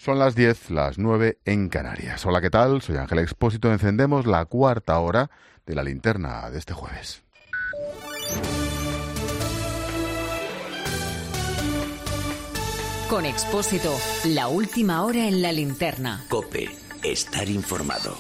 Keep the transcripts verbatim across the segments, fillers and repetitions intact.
Son las diez, las nueve en Canarias. Hola, ¿qué tal? Soy Ángel Expósito. Encendemos la cuarta hora de la linterna de este jueves. Con Expósito, la última hora en la linterna. COPE, estar informado.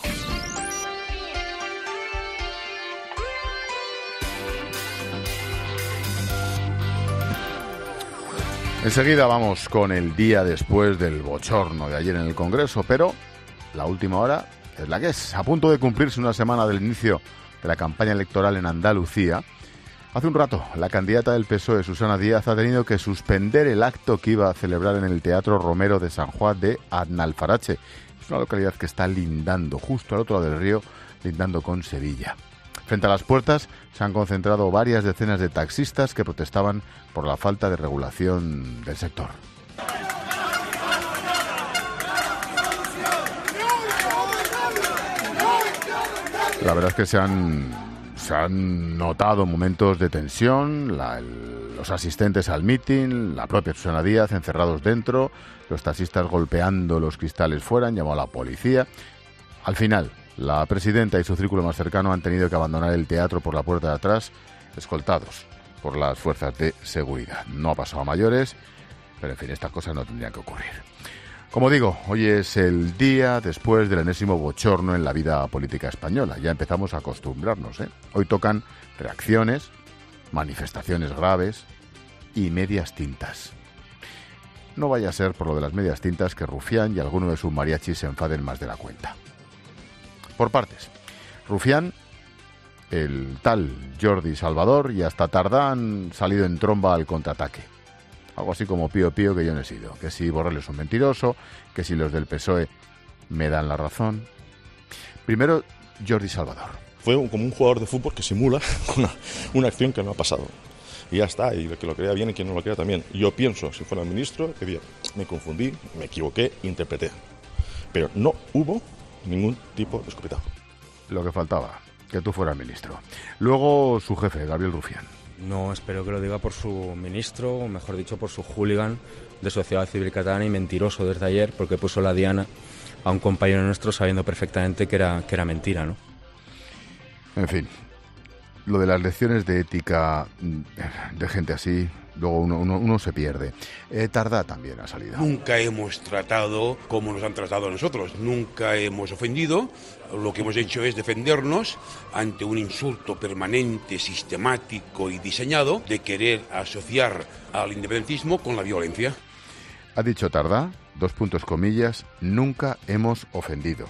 Enseguida vamos con el día después del bochorno de ayer en el Congreso, pero la última hora es la que es. A punto de cumplirse una semana del inicio de la campaña electoral en Andalucía, hace un rato la candidata del P S O E, Susana Díaz, ha tenido que suspender el acto que iba a celebrar en el Teatro Romero de San Juan de Aznalfarache. Es una localidad que está lindando, justo al otro lado del río, lindando con Sevilla. Frente a las puertas se han concentrado varias decenas de taxistas que protestaban por la falta de regulación del sector. La verdad es que se han, se han notado momentos de tensión, la, el, los asistentes al mitin, la propia Susana Díaz encerrados dentro, los taxistas golpeando los cristales fuera, han llamado a la policía. Al final, la presidenta y su círculo más cercano han tenido que abandonar el teatro por la puerta de atrás, escoltados por las fuerzas de seguridad. No ha pasado a mayores, pero en fin, estas cosas no tendrían que ocurrir. Como digo, hoy es el día después del enésimo bochorno en la vida política española. Ya empezamos a acostumbrarnos, ¿eh? Hoy tocan reacciones, manifestaciones graves y medias tintas. No vaya a ser por lo de las medias tintas que Rufián y alguno de sus mariachis se enfaden más de la cuenta. Por partes. Rufián, el tal Jordi Salvador y hasta Tardá han salido en tromba al contraataque. Algo así como pío pío que yo no he sido. Que si Borrell es un mentiroso, que si los del P S O E me dan la razón. Primero, Jordi Salvador. Fue como un jugador de fútbol que simula una, una acción que no ha pasado. Y ya está, y el que lo crea bien y quien no lo crea también. Yo pienso, si fuera ministro, que diría, me confundí, me equivoqué, interpreté. Pero no hubo ningún tipo de escopetazo. Lo que faltaba, que tú fueras ministro. Luego su jefe, Gabriel Rufián. No espero que lo diga por su ministro, o mejor dicho, por su hooligan de Sociedad Civil Catalana y mentiroso desde ayer, porque puso la diana a un compañero nuestro sabiendo perfectamente que era, que era mentira, ¿no? En fin, lo de las lecciones de ética de gente así, luego uno, uno, uno se pierde. Eh, Tardá también ha salido. Nunca hemos tratado como nos han tratado a nosotros, nunca hemos ofendido. Lo que hemos hecho es defendernos ante un insulto permanente, sistemático y diseñado de querer asociar al independentismo con la violencia. Ha dicho Tardá, dos puntos comillas, nunca hemos ofendido.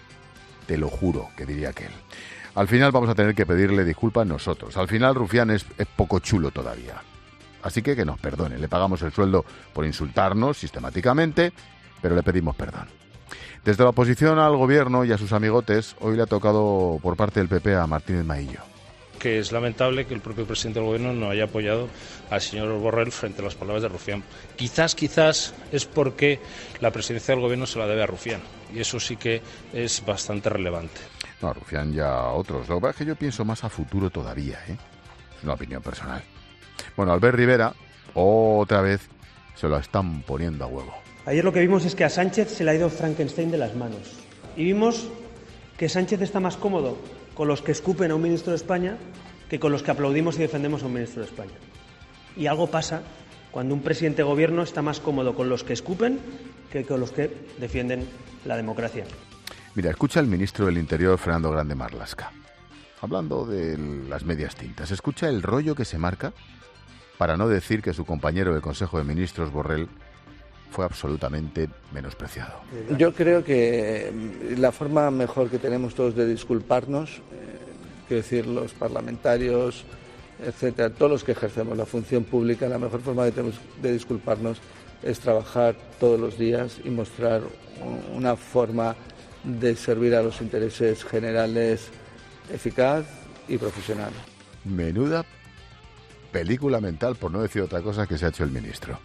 Te lo juro, que diría aquel. Al final vamos a tener que pedirle disculpas nosotros. Al final Rufián es, es poco chulo todavía. Así que que nos perdone. Le pagamos el sueldo por insultarnos sistemáticamente, pero le pedimos perdón. Desde la oposición al gobierno y a sus amigotes, hoy le ha tocado por parte del P P a Martínez Maillo. Que es lamentable que el propio presidente del gobierno no haya apoyado al señor Borrell frente a las palabras de Rufián. Quizás, quizás es porque la presidencia del gobierno se la debe a Rufián. Y eso sí que es bastante relevante. No, a Rufián y a otros. Lo que pasa es que yo pienso más a futuro todavía, ¿eh? Es una opinión personal. Bueno, Albert Rivera, otra vez, se lo están poniendo a huevo. Ayer lo que vimos es que a Sánchez se le ha ido Frankenstein de las manos. Y vimos que Sánchez está más cómodo con los que escupen a un ministro de España que con los que aplaudimos y defendemos a un ministro de España. Y algo pasa cuando un presidente de gobierno está más cómodo con los que escupen que con los que defienden la democracia. Mira, escucha al ministro del Interior, Fernando Grande Marlaska, hablando de las medias tintas. Escucha el rollo que se marca para no decir que su compañero del Consejo de Ministros, Borrell, fue absolutamente menospreciado. Yo creo que la forma mejor que tenemos todos de disculparnos, eh, quiero decir, los parlamentarios, etcétera, todos los que ejercemos la función pública, la mejor forma de, tenemos de disculparnos es trabajar todos los días y mostrar una forma de servir a los intereses generales eficaz y profesional. Menuda película mental, por no decir otra cosa, que se ha hecho el ministro.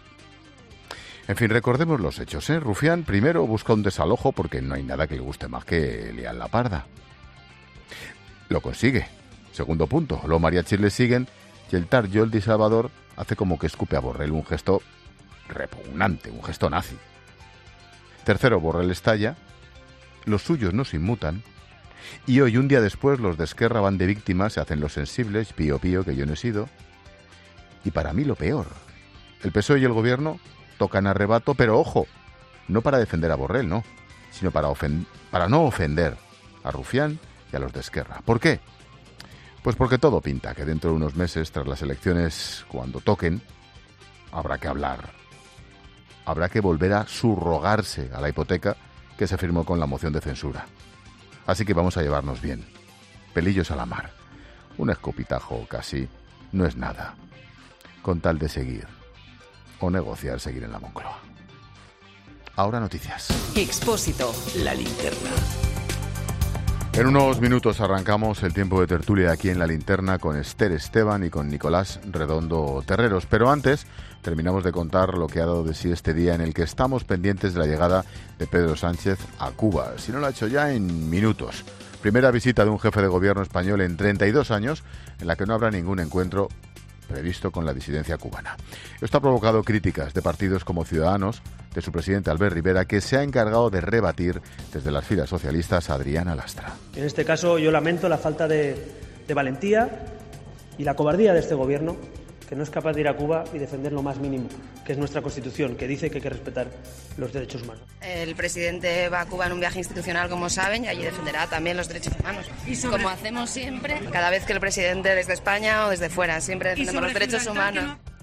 En fin, recordemos los hechos, ¿eh? Rufián primero busca un desalojo porque no hay nada que le guste más que liar la parda. Lo consigue. Segundo punto, los mariachis le siguen y el tal Jordi Salvador hace como que escupe a Borrell, un gesto repugnante, un gesto nazi. Tercero, Borrell estalla, los suyos no se inmutan, y hoy, un día después, los de Esquerra van de víctimas, se hacen los sensibles, pío pío, que yo no he sido. Y para mí lo peor, el P S O E y el Gobierno tocan a rebato, pero ojo, no para defender a Borrell, no, sino para, ofend- para no ofender a Rufián y a los de Esquerra. ¿Por qué? Pues porque todo pinta que dentro de unos meses, tras las elecciones, cuando toquen, habrá que hablar. Habrá que volver a subrogarse a la hipoteca que se firmó con la moción de censura. Así que vamos a llevarnos bien. Pelillos a la mar. Un escopitajo casi no es nada, con tal de seguir o negociar seguir en la Moncloa. Ahora noticias. Expósito. La linterna. En unos minutos arrancamos el tiempo de tertulia aquí en La Linterna con Esther Esteban y con Nicolás Redondo Terreros. Pero antes terminamos de contar lo que ha dado de sí este día en el que estamos pendientes de la llegada de Pedro Sánchez a Cuba. Si no lo ha hecho ya, en minutos. Primera visita de un jefe de gobierno español en treinta y dos años en la que no habrá ningún encuentro previsto con la disidencia cubana. Esto ha provocado críticas de partidos como Ciudadanos, de su presidente Albert Rivera, que se ha encargado de rebatir desde las filas socialistas a Adriana Lastra. En este caso yo lamento la falta de, de valentía y la cobardía de este gobierno, que no es capaz de ir a Cuba y defender lo más mínimo, que es nuestra Constitución, que dice que hay que respetar los derechos humanos. El presidente va a Cuba en un viaje institucional, como saben, y allí defenderá también los derechos humanos. ¿Y sobre... como hacemos siempre, cada vez que el presidente desde España o desde fuera, siempre defendemos los derechos humanos. No...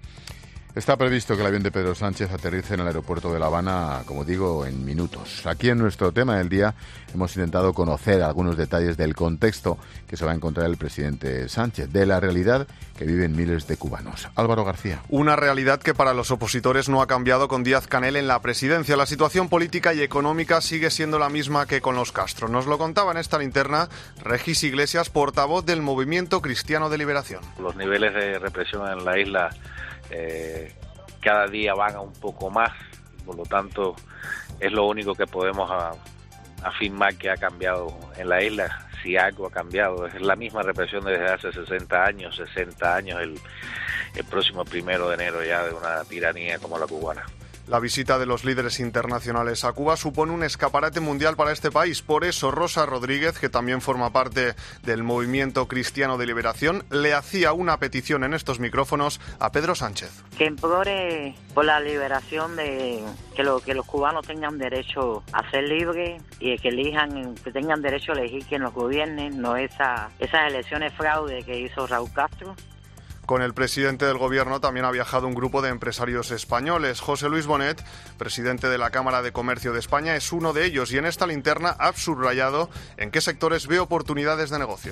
Está previsto que el avión de Pedro Sánchez aterrice en el aeropuerto de La Habana, como digo, en minutos. Aquí en nuestro tema del día hemos intentado conocer algunos detalles del contexto que se va a encontrar el presidente Sánchez, de la realidad que viven miles de cubanos. Álvaro García. Una realidad que para los opositores no ha cambiado con Díaz-Canel en la presidencia. La situación política y económica sigue siendo la misma que con los Castro. Nos lo contaba en esta linterna Regis Iglesias, portavoz del Movimiento Cristiano de Liberación. Los niveles de represión en la isla Eh, cada día van a un poco más, por lo tanto es lo único que podemos a, afirmar que ha cambiado en la isla. Si algo ha cambiado, es la misma represión desde hace sesenta años, sesenta años el, el próximo primero de enero ya de una tiranía como la cubana. La visita de los líderes internacionales a Cuba supone un escaparate mundial para este país. Por eso Rosa Rodríguez, que también forma parte del Movimiento Cristiano de Liberación, le hacía una petición en estos micrófonos a Pedro Sánchez. Que implore por la liberación de que, lo, que los cubanos tengan derecho a ser libres y que elijan, que tengan derecho a elegir quien los gobierne, no esa, esas elecciones fraude que hizo Raúl Castro. Con el presidente del gobierno también ha viajado un grupo de empresarios españoles. José Luis Bonet, presidente de la Cámara de Comercio de España, es uno de ellos y en esta linterna ha subrayado en qué sectores ve oportunidades de negocio.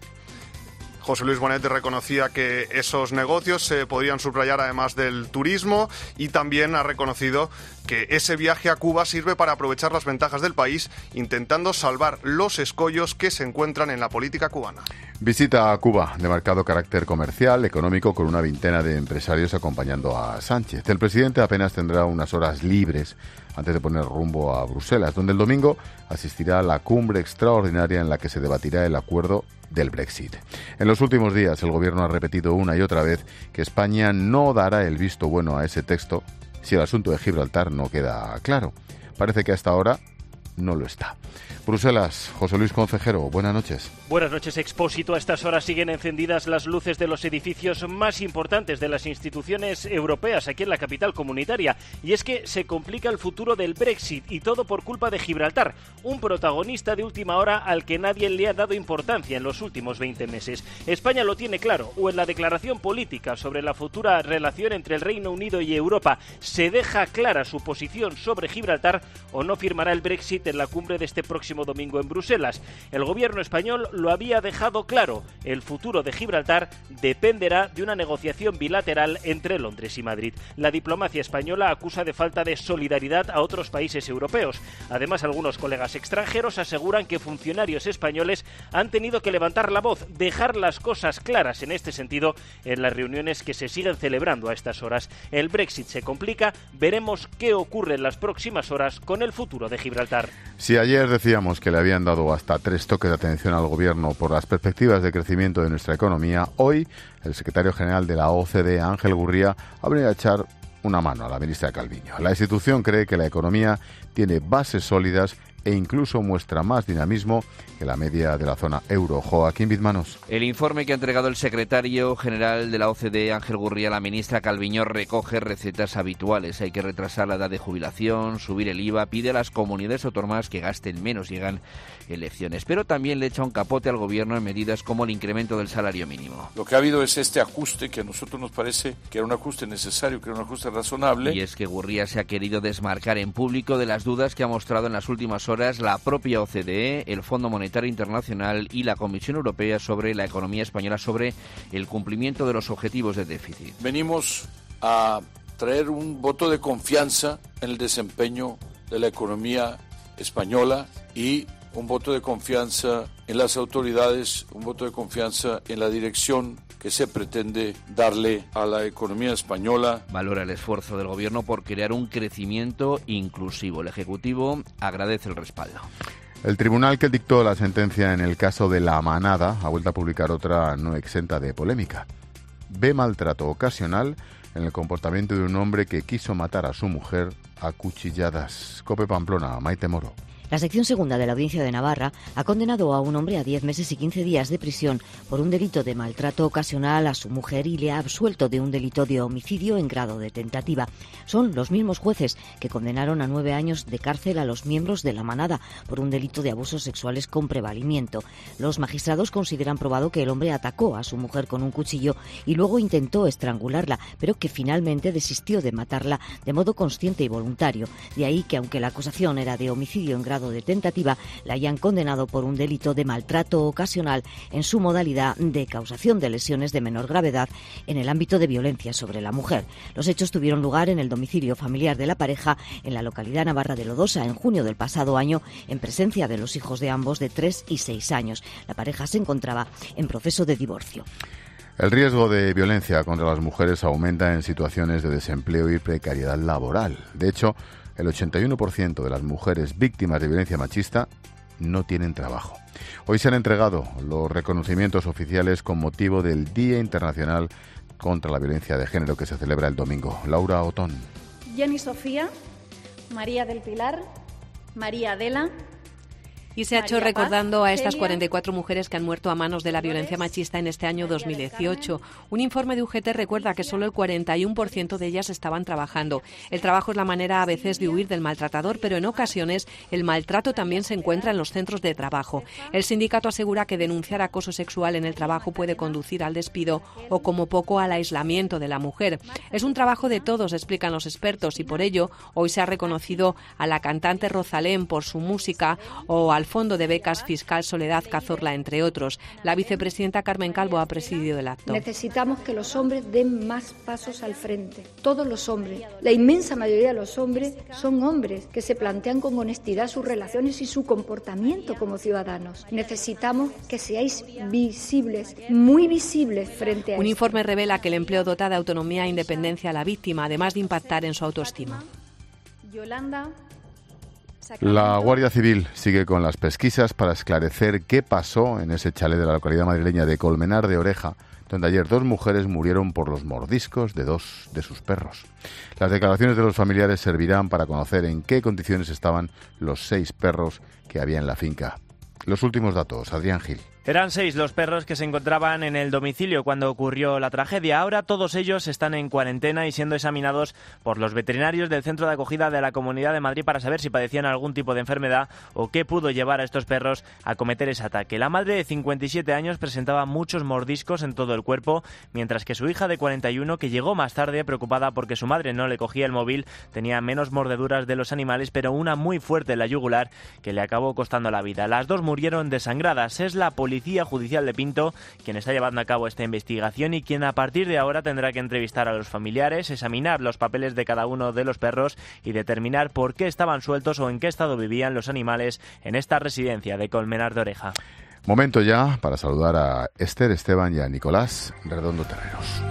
José Luis Bonet reconocía que esos negocios se podrían subrayar además del turismo y también ha reconocido que ese viaje a Cuba sirve para aprovechar las ventajas del país, intentando salvar los escollos que se encuentran en la política cubana. Visita a Cuba de marcado carácter comercial, económico, con una veintena de empresarios acompañando a Sánchez. El presidente apenas tendrá unas horas libres antes de poner rumbo a Bruselas, donde el domingo asistirá a la cumbre extraordinaria en la que se debatirá el acuerdo del Brexit. En los últimos días, el gobierno ha repetido una y otra vez que España no dará el visto bueno a ese texto si el asunto de Gibraltar no queda claro. Parece que hasta ahora no lo está. Bruselas, José Luis Concejero, buenas noches. Buenas noches, Expósito. A estas horas siguen encendidas las luces de los edificios más importantes de las instituciones europeas aquí en la capital comunitaria. Y es que se complica el futuro del Brexit y todo por culpa de Gibraltar, un protagonista de última hora al que nadie le ha dado importancia en los últimos veinte meses. España lo tiene claro, o en la declaración política sobre la futura relación entre el Reino Unido y Europa se deja clara su posición sobre Gibraltar, o no firmará el Brexit en la cumbre de este próximo domingo en Bruselas. El gobierno español lo había dejado claro, el futuro de Gibraltar dependerá de una negociación bilateral entre Londres y Madrid. La diplomacia española acusa de falta de solidaridad a otros países europeos. Además, algunos colegas extranjeros aseguran que funcionarios españoles han tenido que levantar la voz, dejar las cosas claras en este sentido en las reuniones que se siguen celebrando a estas horas. El Brexit se complica, veremos qué ocurre en las próximas horas con el futuro de Gibraltar. Si ayer decíamos que le habían dado hasta tres toques de atención al gobierno por las perspectivas de crecimiento de nuestra economía, hoy el secretario general de la O C D E, Ángel Gurría, ha venido a echar una mano a la ministra Calviño. La institución cree que la economía tiene bases sólidas e incluso muestra más dinamismo que la media de la zona euro. Joaquín Bizmanos. El informe que ha entregado el secretario general de la O C D E, Ángel Gurría, a la ministra Calviño, recoge recetas habituales. Hay que retrasar la edad de jubilación, subir el I V A, pide a las comunidades autónomas que gasten menos, llegan elecciones. Pero también le echa un capote al gobierno en medidas como el incremento del salario mínimo. Lo que ha habido es este ajuste que a nosotros nos parece que era un ajuste necesario, que era un ajuste razonable. Y es que Gurría se ha querido desmarcar en público de las dudas que ha mostrado en las últimas horas la propia O C D E, el Fondo Monetario Internacional y la Comisión Europea sobre la economía española, sobre el cumplimiento de los objetivos de déficit. Venimos a traer un voto de confianza en el desempeño de la economía española y un voto de confianza en las autoridades, un voto de confianza en la dirección que se pretende darle a la economía española. Valora el esfuerzo del gobierno por crear un crecimiento inclusivo. El Ejecutivo agradece el respaldo. El tribunal que dictó la sentencia en el caso de La Manada ha vuelto a publicar otra no exenta de polémica. Ve maltrato ocasional en el comportamiento de un hombre que quiso matar a su mujer a cuchilladas. Cope Pamplona, Maite Moro. La sección segunda de la Audiencia de Navarra ha condenado a un hombre a diez meses y quince días de prisión por un delito de maltrato ocasional a su mujer y le ha absuelto de un delito de homicidio en grado de tentativa. Son los mismos jueces que condenaron a nueve años de cárcel a los miembros de La Manada por un delito de abusos sexuales con prevalimiento. Los magistrados consideran probado que el hombre atacó a su mujer con un cuchillo y luego intentó estrangularla, pero que finalmente desistió de matarla de modo consciente y voluntario. De ahí que, aunque la acusación era de homicidio en grado de tentativa, la hayan condenado por un delito de maltrato ocasional en su modalidad de causación de lesiones de menor gravedad en el ámbito de violencia sobre la mujer. Los hechos tuvieron lugar en el domicilio familiar de la pareja en la localidad navarra de Lodosa en junio del pasado año, en presencia de los hijos de ambos de tres y seis años. La pareja se encontraba en proceso de divorcio. El riesgo de violencia contra las mujeres aumenta en situaciones de desempleo y precariedad laboral. De hecho, el ochenta y uno por ciento de las mujeres víctimas de violencia machista no tienen trabajo. Hoy se han entregado los reconocimientos oficiales con motivo del Día Internacional contra la Violencia de Género que se celebra el domingo. Laura Otón. Jenny Sofía, María del Pilar, María Adela. Y se ha hecho recordando a estas cuarenta y cuatro mujeres que han muerto a manos de la violencia machista en este año dos mil dieciocho. Un informe de U G T recuerda que solo el cuarenta y uno por ciento de ellas estaban trabajando. El trabajo es la manera a veces de huir del maltratador, pero en ocasiones el maltrato también se encuentra en los centros de trabajo. El sindicato asegura que denunciar acoso sexual en el trabajo puede conducir al despido o como poco al aislamiento de la mujer. Es un trabajo de todos, explican los expertos, y por ello hoy se ha reconocido a la cantante Rosalén por su música o al Fondo de Becas Fiscal Soledad Cazorla, entre otros. La vicepresidenta Carmen Calvo ha presidido el acto. Necesitamos que los hombres den más pasos al frente. Todos los hombres, la inmensa mayoría de los hombres, son hombres que se plantean con honestidad sus relaciones y su comportamiento como ciudadanos. Necesitamos que seáis visibles, muy visibles frente a Un esto. informe revela que el empleo dota de autonomía e independencia a la víctima, además de impactar en su autoestima. Yolanda. La Guardia Civil sigue con las pesquisas para esclarecer qué pasó en ese chalet de la localidad madrileña de Colmenar de Oreja, donde ayer dos mujeres murieron por los mordiscos de dos de sus perros. Las declaraciones de los familiares servirán para conocer en qué condiciones estaban los seis perros que había en la finca. Los últimos datos, Adrián Gil. Eran seis los perros que se encontraban en el domicilio cuando ocurrió la tragedia. Ahora todos ellos están en cuarentena y siendo examinados por los veterinarios del centro de acogida de la Comunidad de Madrid para saber si padecían algún tipo de enfermedad o qué pudo llevar a estos perros a cometer ese ataque. La madre de cincuenta y siete años presentaba muchos mordiscos en todo el cuerpo, mientras que su hija de cuarenta y uno, que llegó más tarde preocupada porque su madre no le cogía el móvil, tenía menos mordeduras de los animales, pero una muy fuerte en la yugular que le acabó costando la vida. Las dos murieron desangradas. Es la policía Policía Judicial de Pinto quien está llevando a cabo esta investigación y quien a partir de ahora tendrá que entrevistar a los familiares, examinar los papeles de cada uno de los perros y determinar por qué estaban sueltos o en qué estado vivían los animales en esta residencia de Colmenar de Oreja. Momento ya para saludar a Esther Esteban y a Nicolás Redondo Terreros.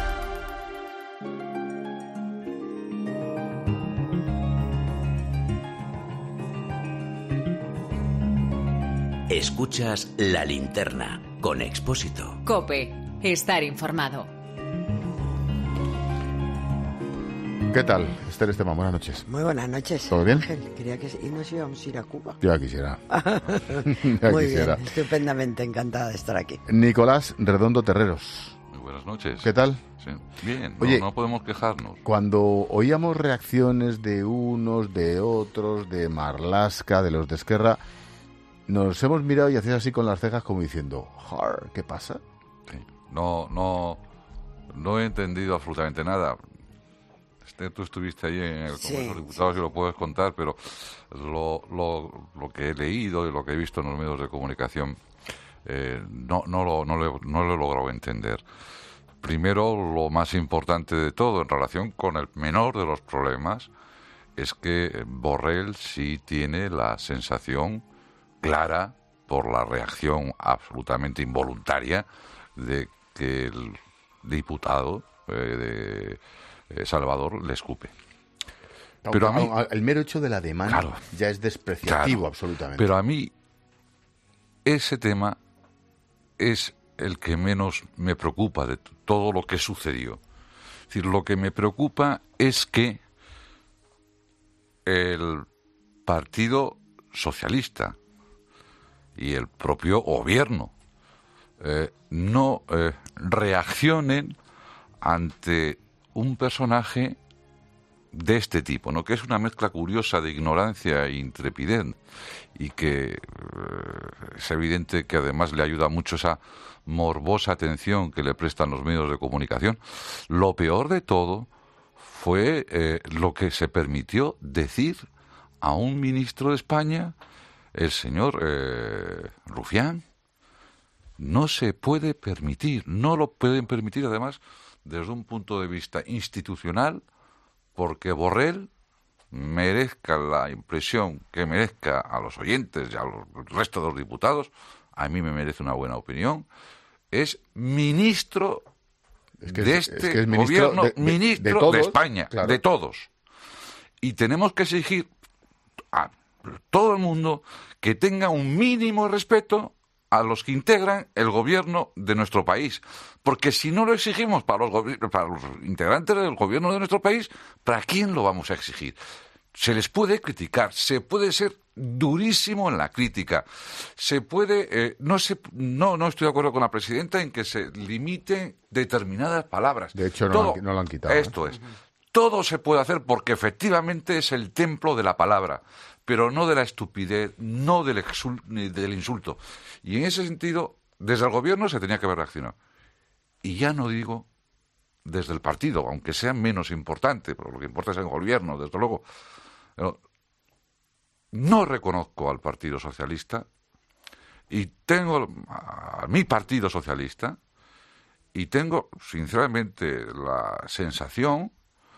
Escuchas La Linterna con Expósito. COPE. Estar informado. ¿Qué tal, Esther Esteban? Buenas noches. Muy buenas noches. ¿Todo bien? Ángel, quería que y nos íbamos a ir a Cuba. Yo ya quisiera. ya Muy quisiera. bien, estupendamente encantada de estar aquí. Nicolás Redondo Terreros. Muy buenas noches. ¿Qué tal? Sí. Bien, Oye, no, no podemos quejarnos. Cuando oíamos reacciones de unos, de otros, de Marlaska, de los de Esquerra, nos hemos mirado y hacías así con las cejas como diciendo, "Jar, ¿qué pasa?" Sí. No, no, no he entendido absolutamente nada. Este, tú estuviste ahí en el Congreso Sí, de los Diputados y lo puedes contar, pero lo, lo, lo que he leído y lo que he visto en los medios de comunicación eh, no, no, lo, no, lo, no lo he logrado entender. Primero, lo más importante de todo en relación con el menor de los problemas es que Borrell sí tiene la sensación clara, por la reacción absolutamente involuntaria, de que el diputado eh, de eh, Salvador le escupe. Pero a mí, el mero hecho de la demanda claro, ya es despreciativo, claro, absolutamente. Pero a mí ese tema es el que menos me preocupa de todo lo que sucedió. Es decir, lo que me preocupa es que el Partido Socialista y el propio gobierno eh, no eh, reaccionen ante un personaje de este tipo, ¿no? Que es una mezcla curiosa de ignorancia e intrepidez, y que eh, es evidente que además le ayuda mucho esa morbosa atención que le prestan los medios de comunicación. Lo peor de todo fue eh, lo que se permitió decir a un ministro de España, el señor eh, Rufián. No se puede permitir, no lo pueden permitir además desde un punto de vista institucional, porque Borrell, merezca la impresión que merezca a los oyentes y a los resto de los diputados, a mí me merece una buena opinión, es ministro es que de es, este es que es ministro gobierno, de, de, ministro de, todos, de España, claro. de todos. Y tenemos que exigir a todo el mundo que tenga un mínimo de respeto a los que integran el gobierno de nuestro país. Porque si no lo exigimos para los, para los integrantes del gobierno de nuestro país, ¿para quién lo vamos a exigir? Se les puede criticar, se puede ser durísimo en la crítica, se puede... Eh, no, se, no, no estoy de acuerdo con la presidenta en que se limiten determinadas palabras. De hecho, no, Todo, lo, han, no lo han quitado. Esto ¿eh? es. Todo se puede hacer porque efectivamente es el templo de la palabra, pero no de la estupidez, no del, exul- del insulto. Y en ese sentido, desde el gobierno se tenía que haber reaccionado. Y ya no digo desde el partido, aunque sea menos importante, pero lo que importa es el gobierno, desde luego. Pero no reconozco al Partido Socialista y tengo a mi Partido Socialista y tengo, sinceramente, la sensación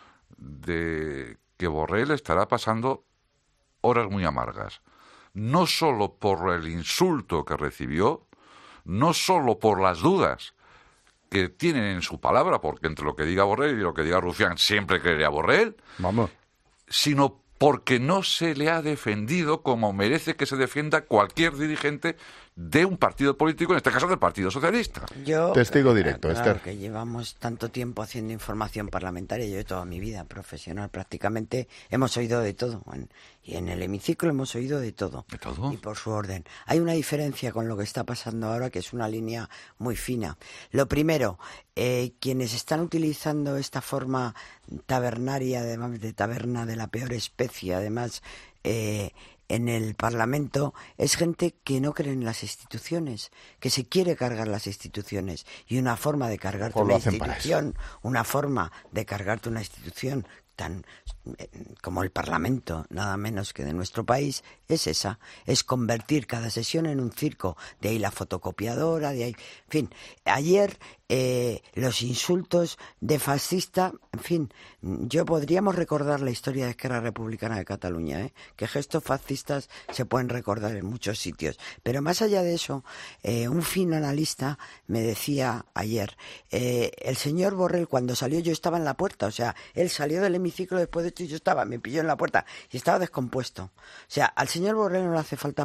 de que Borrell estará pasando horas muy amargas, no solo por el insulto que recibió, no solo por las dudas que tienen en su palabra, porque entre lo que diga Borrell y lo que diga Rufián siempre creeré a Borrell, vamos, sino porque no se le ha defendido como merece que se defienda cualquier dirigente de un partido político, en este caso del Partido Socialista. Yo, Testigo directo, claro, Esther. que llevamos tanto tiempo haciendo información parlamentaria, yo toda mi vida profesional prácticamente hemos oído de todo, en, y en el hemiciclo hemos oído de todo, ¿De todo? y por su orden. Hay una diferencia con lo que está pasando ahora, que es una línea muy fina. Lo primero, eh, quienes están utilizando esta forma tabernaria, además de taberna de la peor especie, además... Eh, en el Parlamento es gente que no cree en las instituciones, que se quiere cargar las instituciones, y una forma de cargarte Pues una lo hacen para institución, una forma de cargarte una institución tan eh, como el Parlamento, nada menos que de nuestro país, es esa, es convertir cada sesión en un circo, de ahí la fotocopiadora, de ahí, en fin, ayer eh, los insultos de fascista, en fin, yo podríamos recordar la historia de Esquerra Republicana de Cataluña, ¿eh? Que gestos fascistas se pueden recordar en muchos sitios, pero más allá de eso, eh, un fino analista me decía ayer, eh, el señor Borrell cuando salió yo estaba en la puerta, o sea, él salió del hemiciclo después de esto y yo estaba, me pilló en la puerta y estaba descompuesto. O sea, al señor Borrell no le hace falta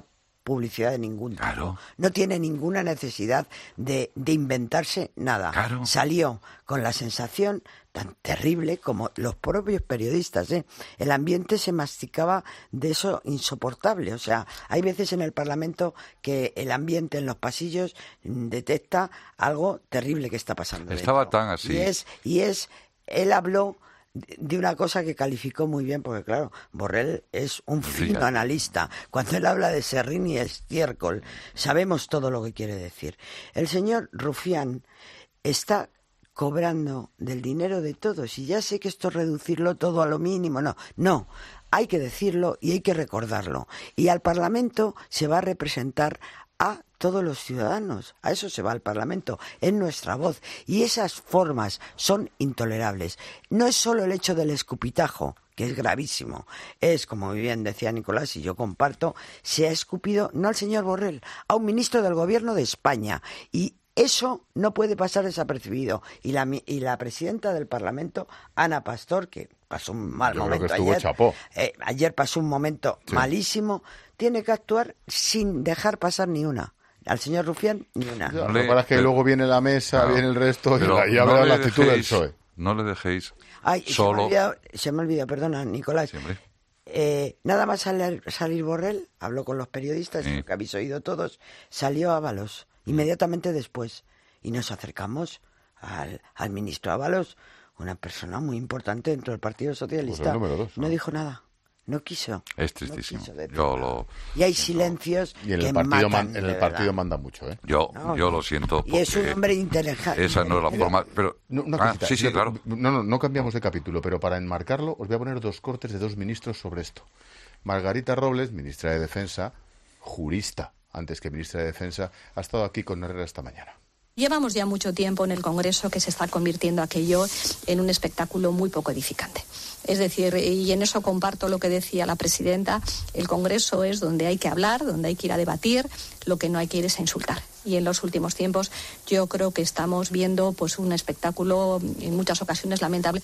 publicidad de ningún tipo. Claro. No tiene ninguna necesidad de, de inventarse nada. Claro. Salió con la sensación tan terrible como los propios periodistas, ¿eh? El ambiente se masticaba de eso insoportable. O sea, hay veces en el Parlamento que el ambiente en los pasillos detecta algo terrible que está pasando. Estaba dentro. tan así. Y es, y es, él habló de una cosa que calificó muy bien, porque claro, Borrell es un fino analista. Cuando él habla de serrín y estiércol, sabemos todo lo que quiere decir. El señor Rufián está cobrando del dinero de todos, y ya sé que esto es reducirlo todo a lo mínimo, no, no, hay que decirlo y hay que recordarlo. Y al Parlamento se va a representar a todos los ciudadanos, a eso se va al Parlamento, es nuestra voz, y esas formas son intolerables. No es solo el hecho del escupitajo, que es gravísimo, es, como bien decía Nicolás, y yo comparto, se ha escupido no al señor Borrell, a un ministro del Gobierno de España, y eso no puede pasar desapercibido. Y la, y la presidenta del Parlamento, Ana Pastor, que pasó un mal Yo momento creo que ayer, chapó. eh, ayer pasó un momento Sí. malísimo, tiene que actuar sin dejar pasar ni una. Al señor Rufián, ni una. Lo que pasa es que pero- luego viene la mesa, Claro. viene el resto, Pero y ya no verás le la actitud del dejéis- P S O E. No le dejéis Ay, se me ha solo... olvidado, se me ha olvidado, perdona, Nicolás. Eh, nada más salir, salir Borrell, habló con los periodistas, Sí. que habéis oído todos, salió Ábalos, inmediatamente después. Y nos acercamos al, al ministro Ábalos, una persona muy importante dentro del Partido Socialista. Pues el número dos, no ¿no? dijo nada, no quiso. Es tristísimo. No quiso decir Yo nada. lo, Y hay silencios Y en que el partido, matan, man- de en el verdad. partido manda mucho, ¿eh? yo, No, yo no. lo siento. Y es un porque hombre inteligente. Esa no es la forma... Pero, No, una ah, cosita. sí, sí, Yo- claro. No, no, no cambiamos de capítulo, pero para enmarcarlo os voy a poner dos cortes de dos ministros sobre esto. Margarita Robles, ministra de Defensa, jurista, antes que ministra de Defensa, ha estado aquí con Herrera esta mañana. Llevamos ya mucho tiempo en el Congreso que se está convirtiendo aquello en un espectáculo muy poco edificante. Es decir, y en eso comparto lo que decía la presidenta, el Congreso es donde hay que hablar, donde hay que ir a debatir, lo que no hay que ir es a insultar. Y en los últimos tiempos yo creo que estamos viendo pues un espectáculo en muchas ocasiones lamentable.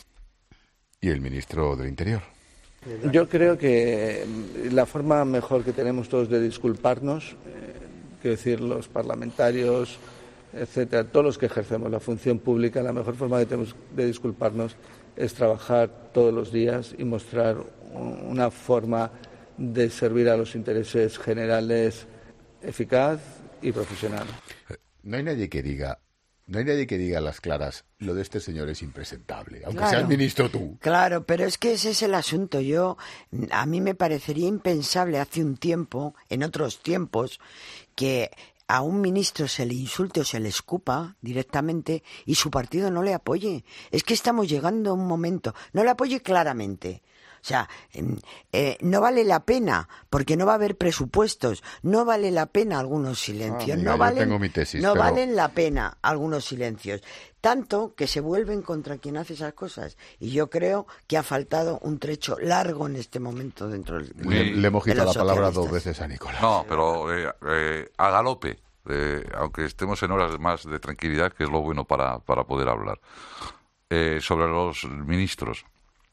Y el ministro del Interior. Yo creo que la forma mejor que tenemos todos de disculparnos, eh, quiero decir, los parlamentarios, etcétera, todos los que ejercemos la función pública, la mejor forma que tenemos de disculparnos es trabajar todos los días y mostrar una forma de servir a los intereses generales eficaz y profesional. No hay nadie que diga, no hay nadie que diga a las claras, lo de este señor es impresentable, aunque Claro. seas ministro tú. Claro, pero es que ese es el asunto. Yo, a mí me parecería impensable hace un tiempo, en otros tiempos, que a un ministro se le insulte o se le escupa directamente y su partido no le apoye. Es que estamos llegando a un momento, no le apoye claramente. O sea, eh, eh, no vale la pena, porque no va a haber presupuestos, no vale la pena algunos silencios, Ah, amiga, no yo valen, tengo mi tesis, no pero- valen la pena algunos silencios. Tanto que se vuelven contra quien hace esas cosas. Y yo creo que ha faltado un trecho largo en este momento dentro del... Le, le hemos de quitado los la palabra socialistas. dos veces a Nicolás. No, pero eh, eh, a galope, eh, aunque estemos en horas más de tranquilidad, que es lo bueno para, para poder hablar. Eh, sobre los ministros.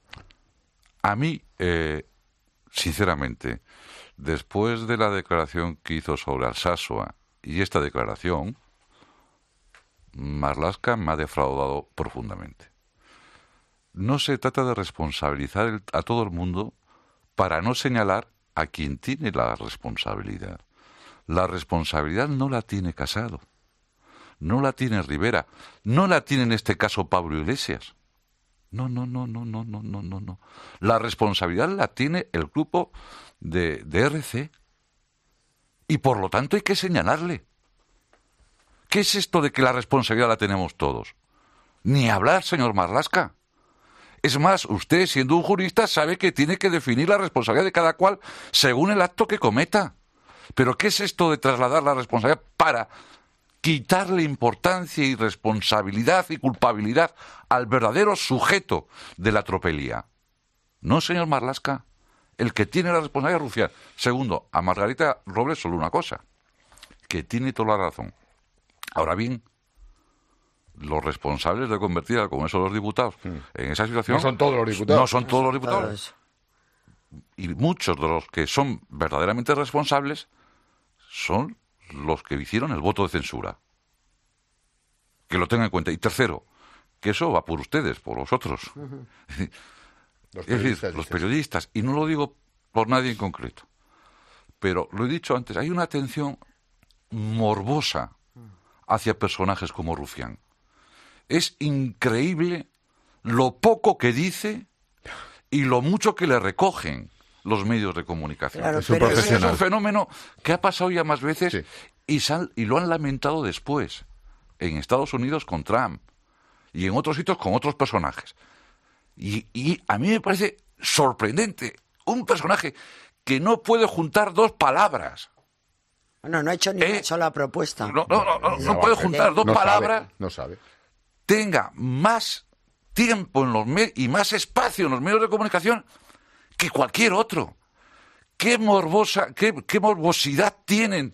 A mí, eh, sinceramente, después de la declaración que hizo sobre Alsasua y esta declaración, Marlaska me ha defraudado profundamente. No se trata de responsabilizar el- a todo el mundo para no señalar a quien tiene la responsabilidad. La responsabilidad no la tiene Casado, no la tiene Rivera, no la tiene en este caso Pablo Iglesias. No, no, no, no, no, no, no, no, no. La responsabilidad la tiene el grupo de, de R C. Y por lo tanto hay que señalarle. ¿Qué es esto de que la responsabilidad la tenemos todos? Ni hablar, señor Marlaska. Es más, usted, siendo un jurista, sabe que tiene que definir la responsabilidad de cada cual según el acto que cometa. Pero ¿qué es esto de trasladar la responsabilidad para quitarle importancia y responsabilidad y culpabilidad al verdadero sujeto de la tropelía? No, señor Marlaska. El que tiene la responsabilidad es Rufián. Segundo, a Margarita Robles solo una cosa, que tiene toda la razón. Ahora bien, los responsables de convertir al Congreso de los Diputados en esa situación... No son todos los diputados. No son todos los diputados. Y muchos de los que son verdaderamente responsables son los que hicieron el voto de censura. Que lo tengan en cuenta. Y tercero, que eso va por ustedes, por vosotros. Uh-huh. Los es decir, los periodistas, y no lo digo por nadie en concreto, pero lo he dicho antes, hay una atención morbosa hacia personajes como Rufián. Es increíble lo poco que dice y lo mucho que le recogen los medios de comunicación. Claro, es, un es un fenómeno que ha pasado ya más veces, sí. y, sal, y lo han lamentado después, en Estados Unidos con Trump y en otros sitios con otros personajes. Y, y a mí me parece sorprendente un personaje que no puede juntar dos palabras. Bueno, no ha hecho ni eh, una sola propuesta. No, no, no, no, no, no puede juntar dos no palabras. Sabe, no sabe. Tenga más tiempo en los medios y más espacio en los medios de comunicación que cualquier otro. Qué morbosa, qué, qué morbosidad tienen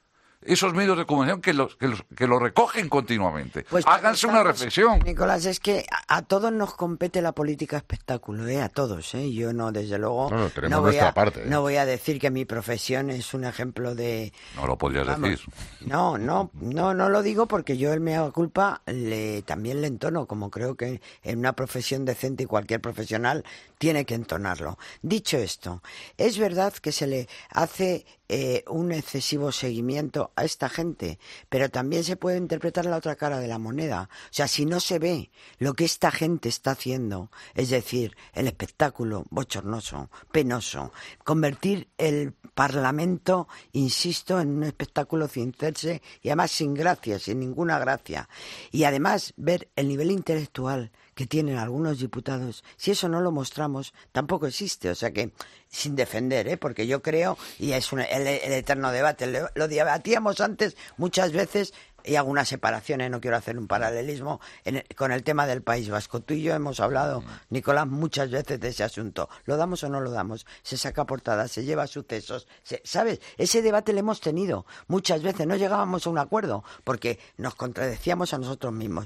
esos medios de comunicación que los que los que lo recogen continuamente. Pues háganse estamos, una reflexión. Nicolás, es que a, a todos nos compete la política espectáculo, ¿eh? A todos, ¿eh? Yo no, desde luego, no, no, tenemos no, voy nuestra a, parte, ¿eh? no voy a decir que mi profesión es un ejemplo de... No lo podrías vamos, decir. No, no, no, no lo digo porque yo el mea culpa le, también le entono, como creo que en una profesión decente y cualquier profesional tiene que entonarlo. Dicho esto, es verdad que se le hace eh, un excesivo seguimiento a esta gente, pero también se puede interpretar la otra cara de la moneda. O sea, si no se ve lo que esta gente está haciendo, es decir, el espectáculo bochornoso, penoso, convertir el Parlamento, insisto, en un espectáculo circense y además sin gracia, sin ninguna gracia, y además ver el nivel intelectual que tienen algunos diputados, si eso no lo mostramos, tampoco existe. O sea que, sin defender, ¿eh? Porque yo creo, y es un, el, el eterno debate, lo, lo debatíamos antes muchas veces, y hago una separación, ¿eh? No quiero hacer un paralelismo en el, con el tema del País Vasco. Tú y yo hemos hablado, Nicolás, muchas veces de ese asunto. ¿Lo damos o no lo damos? Se saca portada, se lleva sucesos, se, ¿sabes? Ese debate lo hemos tenido muchas veces, no llegábamos a un acuerdo, porque nos contradecíamos a nosotros mismos.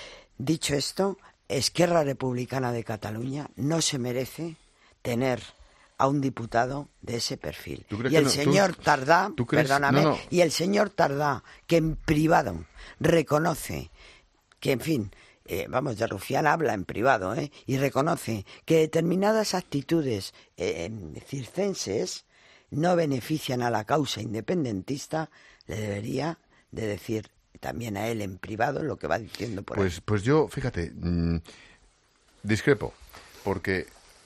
Dicho esto, Esquerra Republicana de Cataluña no se merece tener a un diputado de ese perfil. Y el no, señor tú, Tardá, ¿tú crees? perdóname, no, no. y el señor Tardá, que en privado reconoce que, en fin, eh, vamos, de Rufián habla en privado, ¿eh? y reconoce que determinadas actitudes eh, circenses no benefician a la causa independentista, le debería de decir también a él en privado lo que va diciendo por pues, ahí. Pues yo, fíjate, mmm, discrepo, porque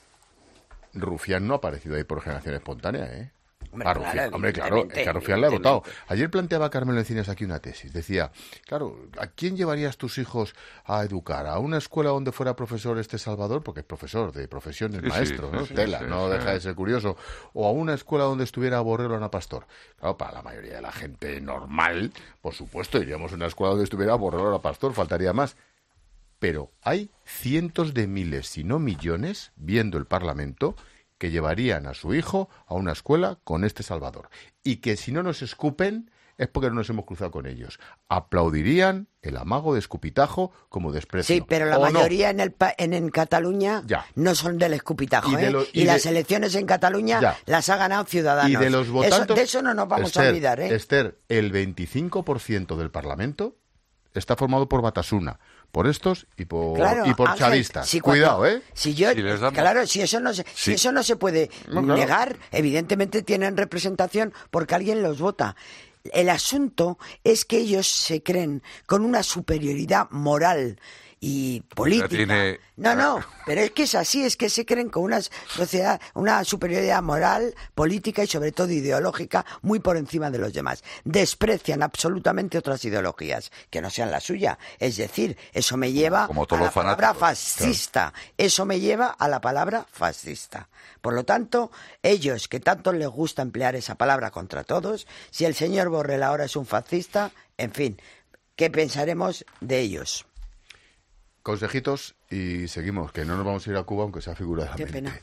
Rufián no ha aparecido ahí por generación espontánea, ¿eh? Hombre, a Rufián, claro, hombre, claro, es que a Rufián le ha votado. Ayer planteaba Carmelo Encinas aquí una tesis. Decía, claro, ¿a quién llevarías tus hijos a educar? ¿A una escuela donde fuera profesor este Salvador? Porque es profesor de profesión, es sí, maestro, sí, ¿no? Sí, Tela, sí, no sí, deja sí. de ser curioso. ¿O a una escuela donde estuviera Borrell o Ana Pastor? Claro, para la mayoría de la gente normal, por supuesto, iríamos a una escuela donde estuviera Borrell o Ana Pastor, faltaría más. Pero hay cientos de miles, si no millones, viendo el Parlamento, que llevarían a su hijo a una escuela con este Salvador. Y que si no nos escupen es porque no nos hemos cruzado con ellos. Aplaudirían el amago de escupitajo como desprecio. Sí, pero la mayoría no. en, el en, en Cataluña ya. no son del escupitajo. Y, de lo, ¿eh? y, y de, las elecciones en Cataluña ya. las ha ganado Ciudadanos. Y de los votantes, eso, de eso no nos vamos Esther, a olvidar. ¿eh? Esther, el veinticinco por ciento del Parlamento está formado por Batasuna, por estos y por, claro, y por Ángel, chavistas. Si Cuidado, cuando, ¿eh? Si yo, si claro, si eso no se, sí. si eso no se puede no, claro. negar, evidentemente tienen representación porque alguien los vota. El asunto es que ellos se creen con una superioridad moral y política. Tiene... No, no, pero es que es así, es que se creen con una sociedad, una superioridad moral, política y sobre todo ideológica muy por encima de los demás. Desprecian absolutamente otras ideologías que no sean la suya. Es decir, eso me lleva Como a la palabra fanáticos. fascista. Claro. Eso me lleva a la palabra fascista. Por lo tanto, ellos que tanto les gusta emplear esa palabra contra todos, si el señor Borrell ahora es un fascista, en fin, ¿qué pensaremos de ellos? Consejitos y seguimos, que no nos vamos a ir a Cuba aunque sea figuradamente. Qué pena.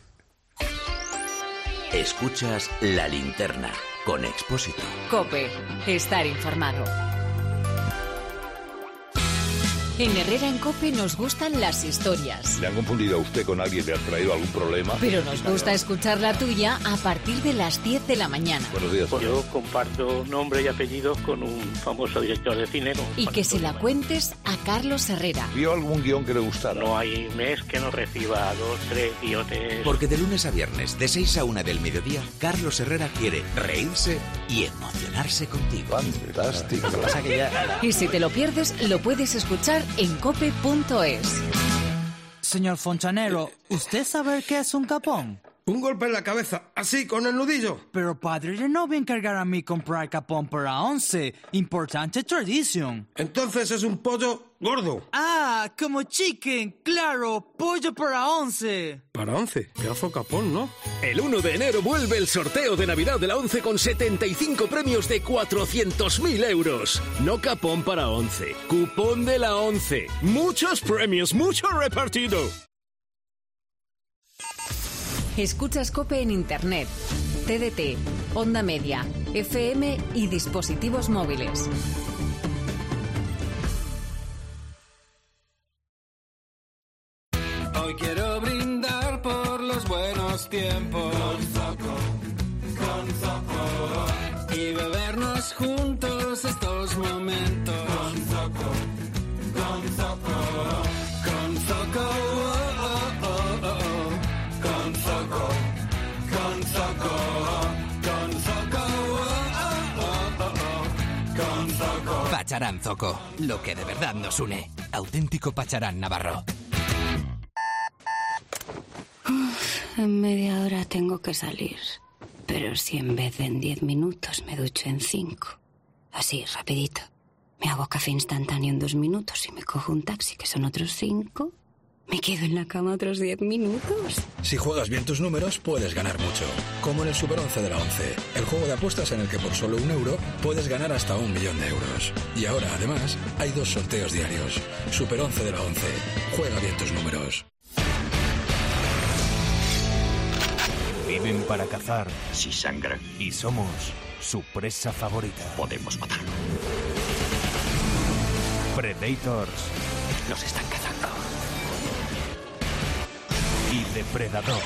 Escuchas La Linterna con Expósito. COPE. Estar informado. En Herrera en COPE nos gustan las historias. ¿Le han confundido a usted con alguien? ¿Le ha traído algún problema? Pero nos gusta escuchar la tuya a partir de las diez de la mañana. Buenos días. Yo comparto nombre y apellido con un famoso director de cine. Y que se la cuentes a Carlos Herrera. ¿Vio algún guión que le gustara? No hay mes que no reciba dos, tres guiones. Porque de lunes a viernes, de seis a una del mediodía, Carlos Herrera quiere reírse y emocionarse contigo. Fantástico. Y si te lo pierdes, lo puedes escuchar en cope punto es. Señor Fonchanero, ¿usted sabe qué es un capón? Un golpe en la cabeza, así, con el nudillo. Pero padre, no voy a encargar a mí comprar capón para once. Importante tradición. Entonces es un pollo gordo. Ah, como chicken, claro, pollo para once. Para once, pedazo capón, ¿no? El uno de enero vuelve el sorteo de Navidad de la ONCE con setenta y cinco premios de cuatrocientos mil euros. No capón para once, cupón de la ONCE. Muchos premios, mucho repartido. Escuchas COPE en Internet, T D T, Onda Media, F M y dispositivos móviles. Hoy quiero brindar por los buenos tiempos. Con Zoco, con Zoco. Y bebernos juntos estos momentos. Con Zoco, con Zoco. Con Zoco, oh, oh, oh, oh. Con Zoco, con Zoco. Con Zoco, oh, oh, oh, oh. Con Zoco. Pacharán Zoco, lo que de verdad nos une. Auténtico Pacharán navarro. Uf, en media hora tengo que salir. Pero si en vez de en diez minutos me ducho en cinco. Así, rapidito. Me hago café instantáneo en dos minutos y me cojo un taxi, que son otros cinco. Me quedo en la cama otros diez minutos. Si juegas bien tus números, puedes ganar mucho. Como en el Super once de la ONCE, el juego de apuestas en el que por solo un euro puedes ganar hasta un millón de euros. Y ahora, además, hay dos sorteos diarios. Super once de la ONCE. Juega bien tus números. Viven para cazar. Si sangran. Y somos su presa favorita. Podemos matarlo. Predators. Nos están cazando. Y Depredador.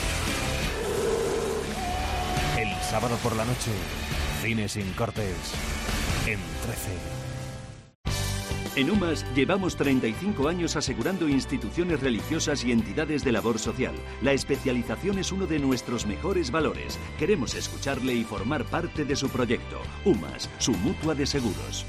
El sábado por la noche, cine sin cortes, en trece. En UMAS llevamos treinta y cinco años asegurando instituciones religiosas y entidades de labor social. La especialización es uno de nuestros mejores valores. Queremos escucharle y formar parte de su proyecto. UMAS, su mutua de seguros.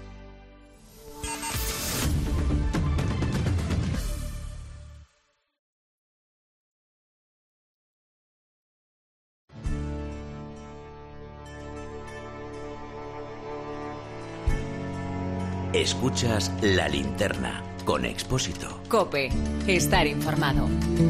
Escuchas La Linterna con Expósito. COPE, estar informado.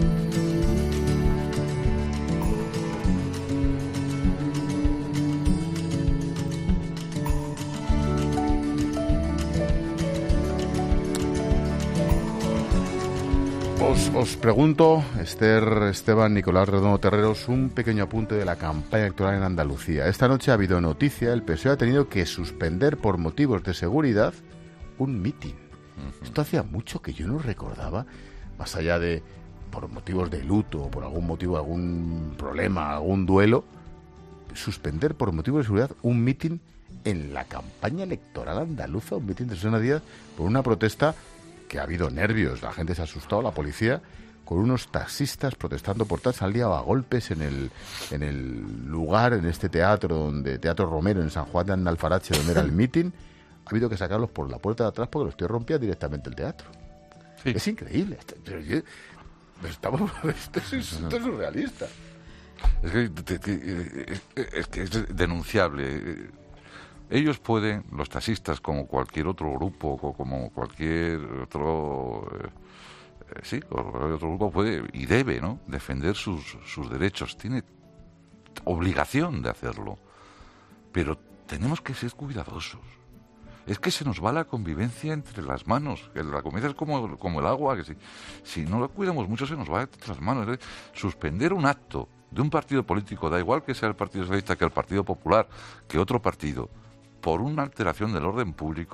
Os, os pregunto, Esther, Esteban, Nicolás Redondo Terreros, un pequeño apunte de la campaña electoral en Andalucía. Esta noche ha habido noticia, el P S O E ha tenido que suspender por motivos de seguridad un mitin. Uh-huh. Esto hacía mucho que yo no recordaba, más allá de por motivos de luto, por algún motivo, algún problema, algún duelo, suspender por motivos de seguridad un mitin en la campaña electoral andaluza, un mitin de Susana Díaz por una protesta que ha habido nervios, la gente se ha asustado, la policía, con unos taxistas protestando por tal, se han liado a golpes en el, en el lugar, en este teatro, donde Teatro Romero, en San Juan de Alfarache, donde era el mitin. Ha habido que sacarlos por la puerta de atrás porque los tíos rompían directamente el teatro. Sí. Es increíble. Estamos, esto, es, esto es surrealista. Es que, te, te, es que es denunciable. Ellos pueden, los taxistas, como cualquier otro grupo, como cualquier otro... Eh, sí, cualquier otro grupo puede y debe, ¿no?, defender sus, sus derechos. Tiene obligación de hacerlo. Pero tenemos que ser cuidadosos. Es que se nos va la convivencia entre las manos. Que la convivencia es como, como el agua, que si, si no la cuidamos mucho se nos va entre las manos. Es decir, suspender un acto de un partido político, da igual que sea el Partido Socialista, que el Partido Popular, que otro partido, por una alteración del orden público,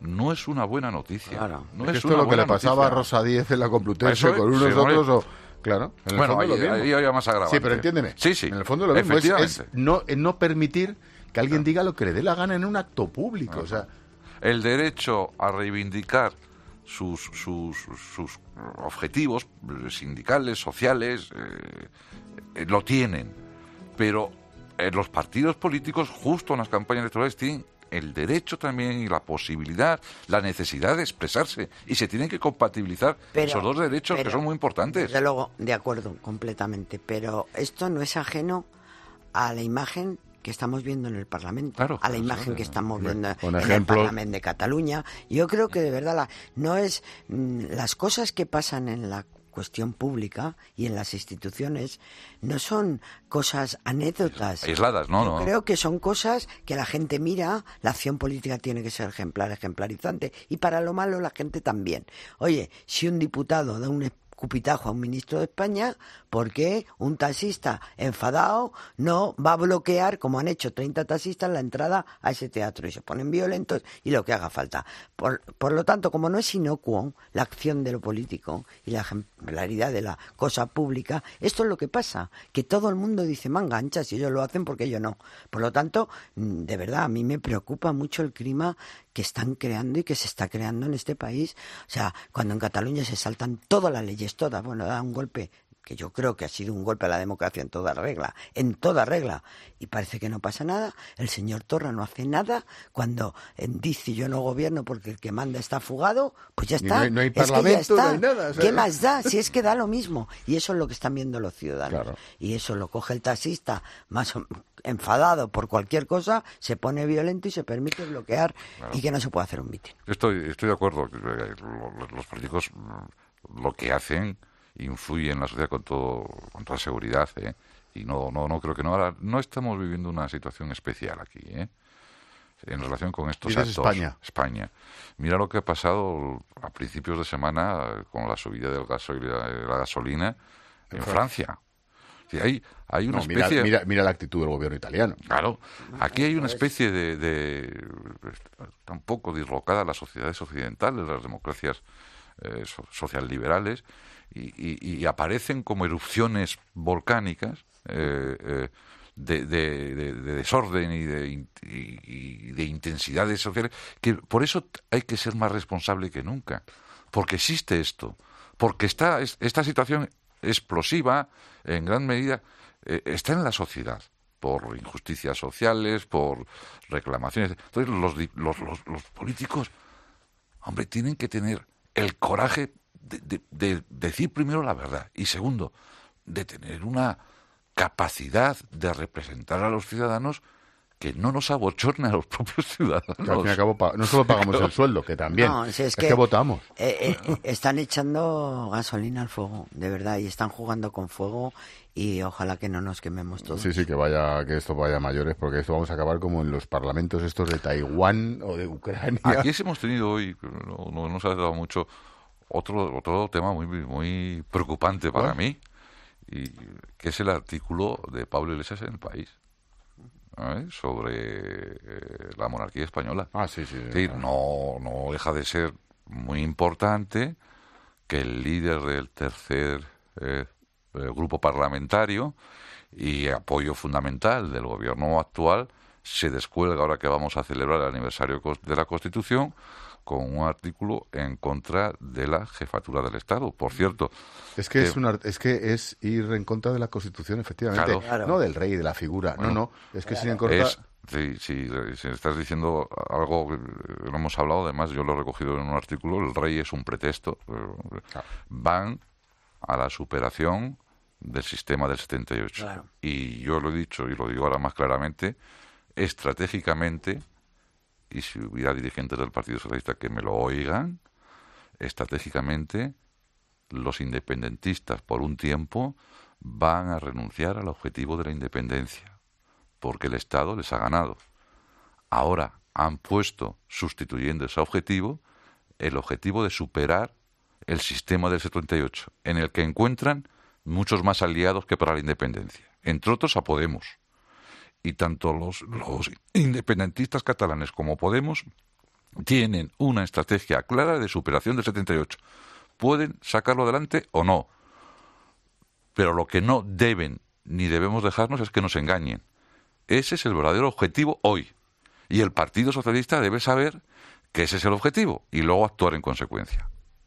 no es una buena noticia. Claro. No es es esto una es lo que le buena pasaba noticia. a Rosa Díez en la Complutense Eso es, con unos sí, otros hombre. o... Claro, en el Bueno, fondo ahí, es lo mismo. ahí había más agravante. Sí, pero entiéndeme. Sí, sí. En el fondo es lo mismo. Es, Efectivamente. es no, es no permitir que alguien diga lo que le dé la gana en un acto público. O sea, El derecho a reivindicar sus, sus, sus objetivos sindicales, sociales, eh, eh, lo tienen. Pero eh, los partidos políticos, justo en las campañas electorales, tienen el derecho también y la posibilidad, la necesidad de expresarse. Y se tienen que compatibilizar Pero- esos dos derechos pero, que son muy importantes. Desde luego, de acuerdo, completamente. Pero esto no es ajeno a la imagen que estamos viendo en el Parlamento, Claro, a la eso imagen es, que estamos hombre, viendo con en ejemplos. el Parlamento de Cataluña. Yo creo que de verdad la, no es mm, las cosas que pasan en la cuestión pública y en las instituciones no son cosas anécdotas. Aisladas, ¿no? Yo no. creo que son cosas que la gente mira, la acción política tiene que ser ejemplar, ejemplarizante, y para lo malo la gente también. Oye, si un diputado da un escupitajo a un ministro de España, ¿por qué un taxista enfadado no va a bloquear, como han hecho treinta taxistas, la entrada a ese teatro? Y se ponen violentos y lo que haga falta. Por, por lo tanto, como no es inocuo la acción de lo político y la ejemplaridad de la cosa pública, esto es lo que pasa, que todo el mundo dice manga ancha, si ellos lo hacen, porque yo no. Por lo tanto, de verdad, a mí me preocupa mucho el clima que están creando y que se está creando en este país. O sea, cuando en Cataluña se saltan todas las leyes, todas, bueno, da un golpe que yo creo que ha sido un golpe a la democracia en toda regla, en toda regla, y parece que no pasa nada. El señor Torra no hace nada cuando eh, dice yo no gobierno porque el que manda está fugado, pues ya Y está. no hay- no hay Es que ya parlamento, está. no hay nada, o sea, ¿Qué más da? Si es que da lo mismo. Y eso es lo que están viendo los ciudadanos. Claro. Y eso lo coge el taxista más o- enfadado por cualquier cosa, se pone violento y se permite bloquear Claro. y que no se puede hacer un mitin. Estoy, estoy de acuerdo. que, eh, lo- Los políticos mm, lo que hacen influye en la sociedad con todo, con toda seguridad, ¿eh? Y no, no, no creo que no. Ahora no estamos viviendo una situación especial aquí, ¿eh? En relación con estos Dices actos. España. España. Mira lo que ha pasado a principios de semana eh, con la subida del gaso y la, la gasolina en Francia. Sí, hay, hay una no, mira, especie. mira, mira la actitud del gobierno italiano. Claro, aquí hay una especie de, de tampoco dislocada las sociedades occidentales, las democracias eh, so- socialliberales, y, y, y aparecen como erupciones volcánicas eh, eh, de, de- de- de desorden y de, in- y- y de intensidades sociales, que por eso t- hay que ser más responsable que nunca, porque existe esto, porque está es- esta situación explosiva, en gran medida, eh, está en la sociedad, por injusticias sociales, por reclamaciones. Entonces, los, di- los, los, los políticos, hombre, tienen que tener el coraje de, de- de decir primero la verdad y segundo, de tener una capacidad de representar a los ciudadanos que no nos abochorne a los propios ciudadanos. Que al fin y al cabo pa- no solo pagamos el sueldo, que también. No, si es, que, votamos. eh, eh, están echando gasolina al fuego, de verdad, y están jugando con fuego y ojalá que no nos quememos todos. Sí, sí, que vaya, que esto vaya a mayores, porque esto vamos a acabar como en los parlamentos estos de Taiwán o de Ucrania. Aquí sí hemos tenido hoy, no, no nos ha dado mucho, otro otro tema muy muy preocupante para ¿Cuál? mí, y que es el artículo de Pablo Iglesias en El País, ¿eh? sobre eh, la monarquía española. Ah, sí, sí. Es decir, no, no deja de ser muy importante que el líder del tercer eh, eh, grupo parlamentario y apoyo fundamental del gobierno actual se descuelga ahora que vamos a celebrar el aniversario cos- de la Constitución con un artículo en contra de la jefatura del Estado. Por cierto, Es que, es, una, es que es ir en contra de la Constitución, efectivamente. Claro. Claro. No del rey, de la figura. Bueno, no, no. Es que es ir en contra... es, sí, sí, si estás diciendo algo que no hemos hablado, además yo lo he recogido en un artículo, el rey es un pretexto. Van a la superación del sistema del setenta y ocho. Claro. Y yo lo he dicho y lo digo ahora más claramente, estratégicamente, y si hubiera dirigentes del Partido Socialista que me lo oigan, estratégicamente los independentistas por un tiempo van a renunciar al objetivo de la independencia, porque el Estado les ha ganado. Ahora han puesto, sustituyendo ese objetivo, el objetivo de superar el sistema del setenta y ocho, en el que encuentran muchos más aliados que para la independencia, entre otros a Podemos. Y tanto los, los independentistas catalanes como Podemos tienen una estrategia clara de superación del setenta y ocho. Pueden sacarlo adelante o no. Pero lo que no deben ni debemos dejarnos es que nos engañen. Ese es el verdadero objetivo hoy. Y el Partido Socialista debe saber que ese es el objetivo y luego actuar en consecuencia.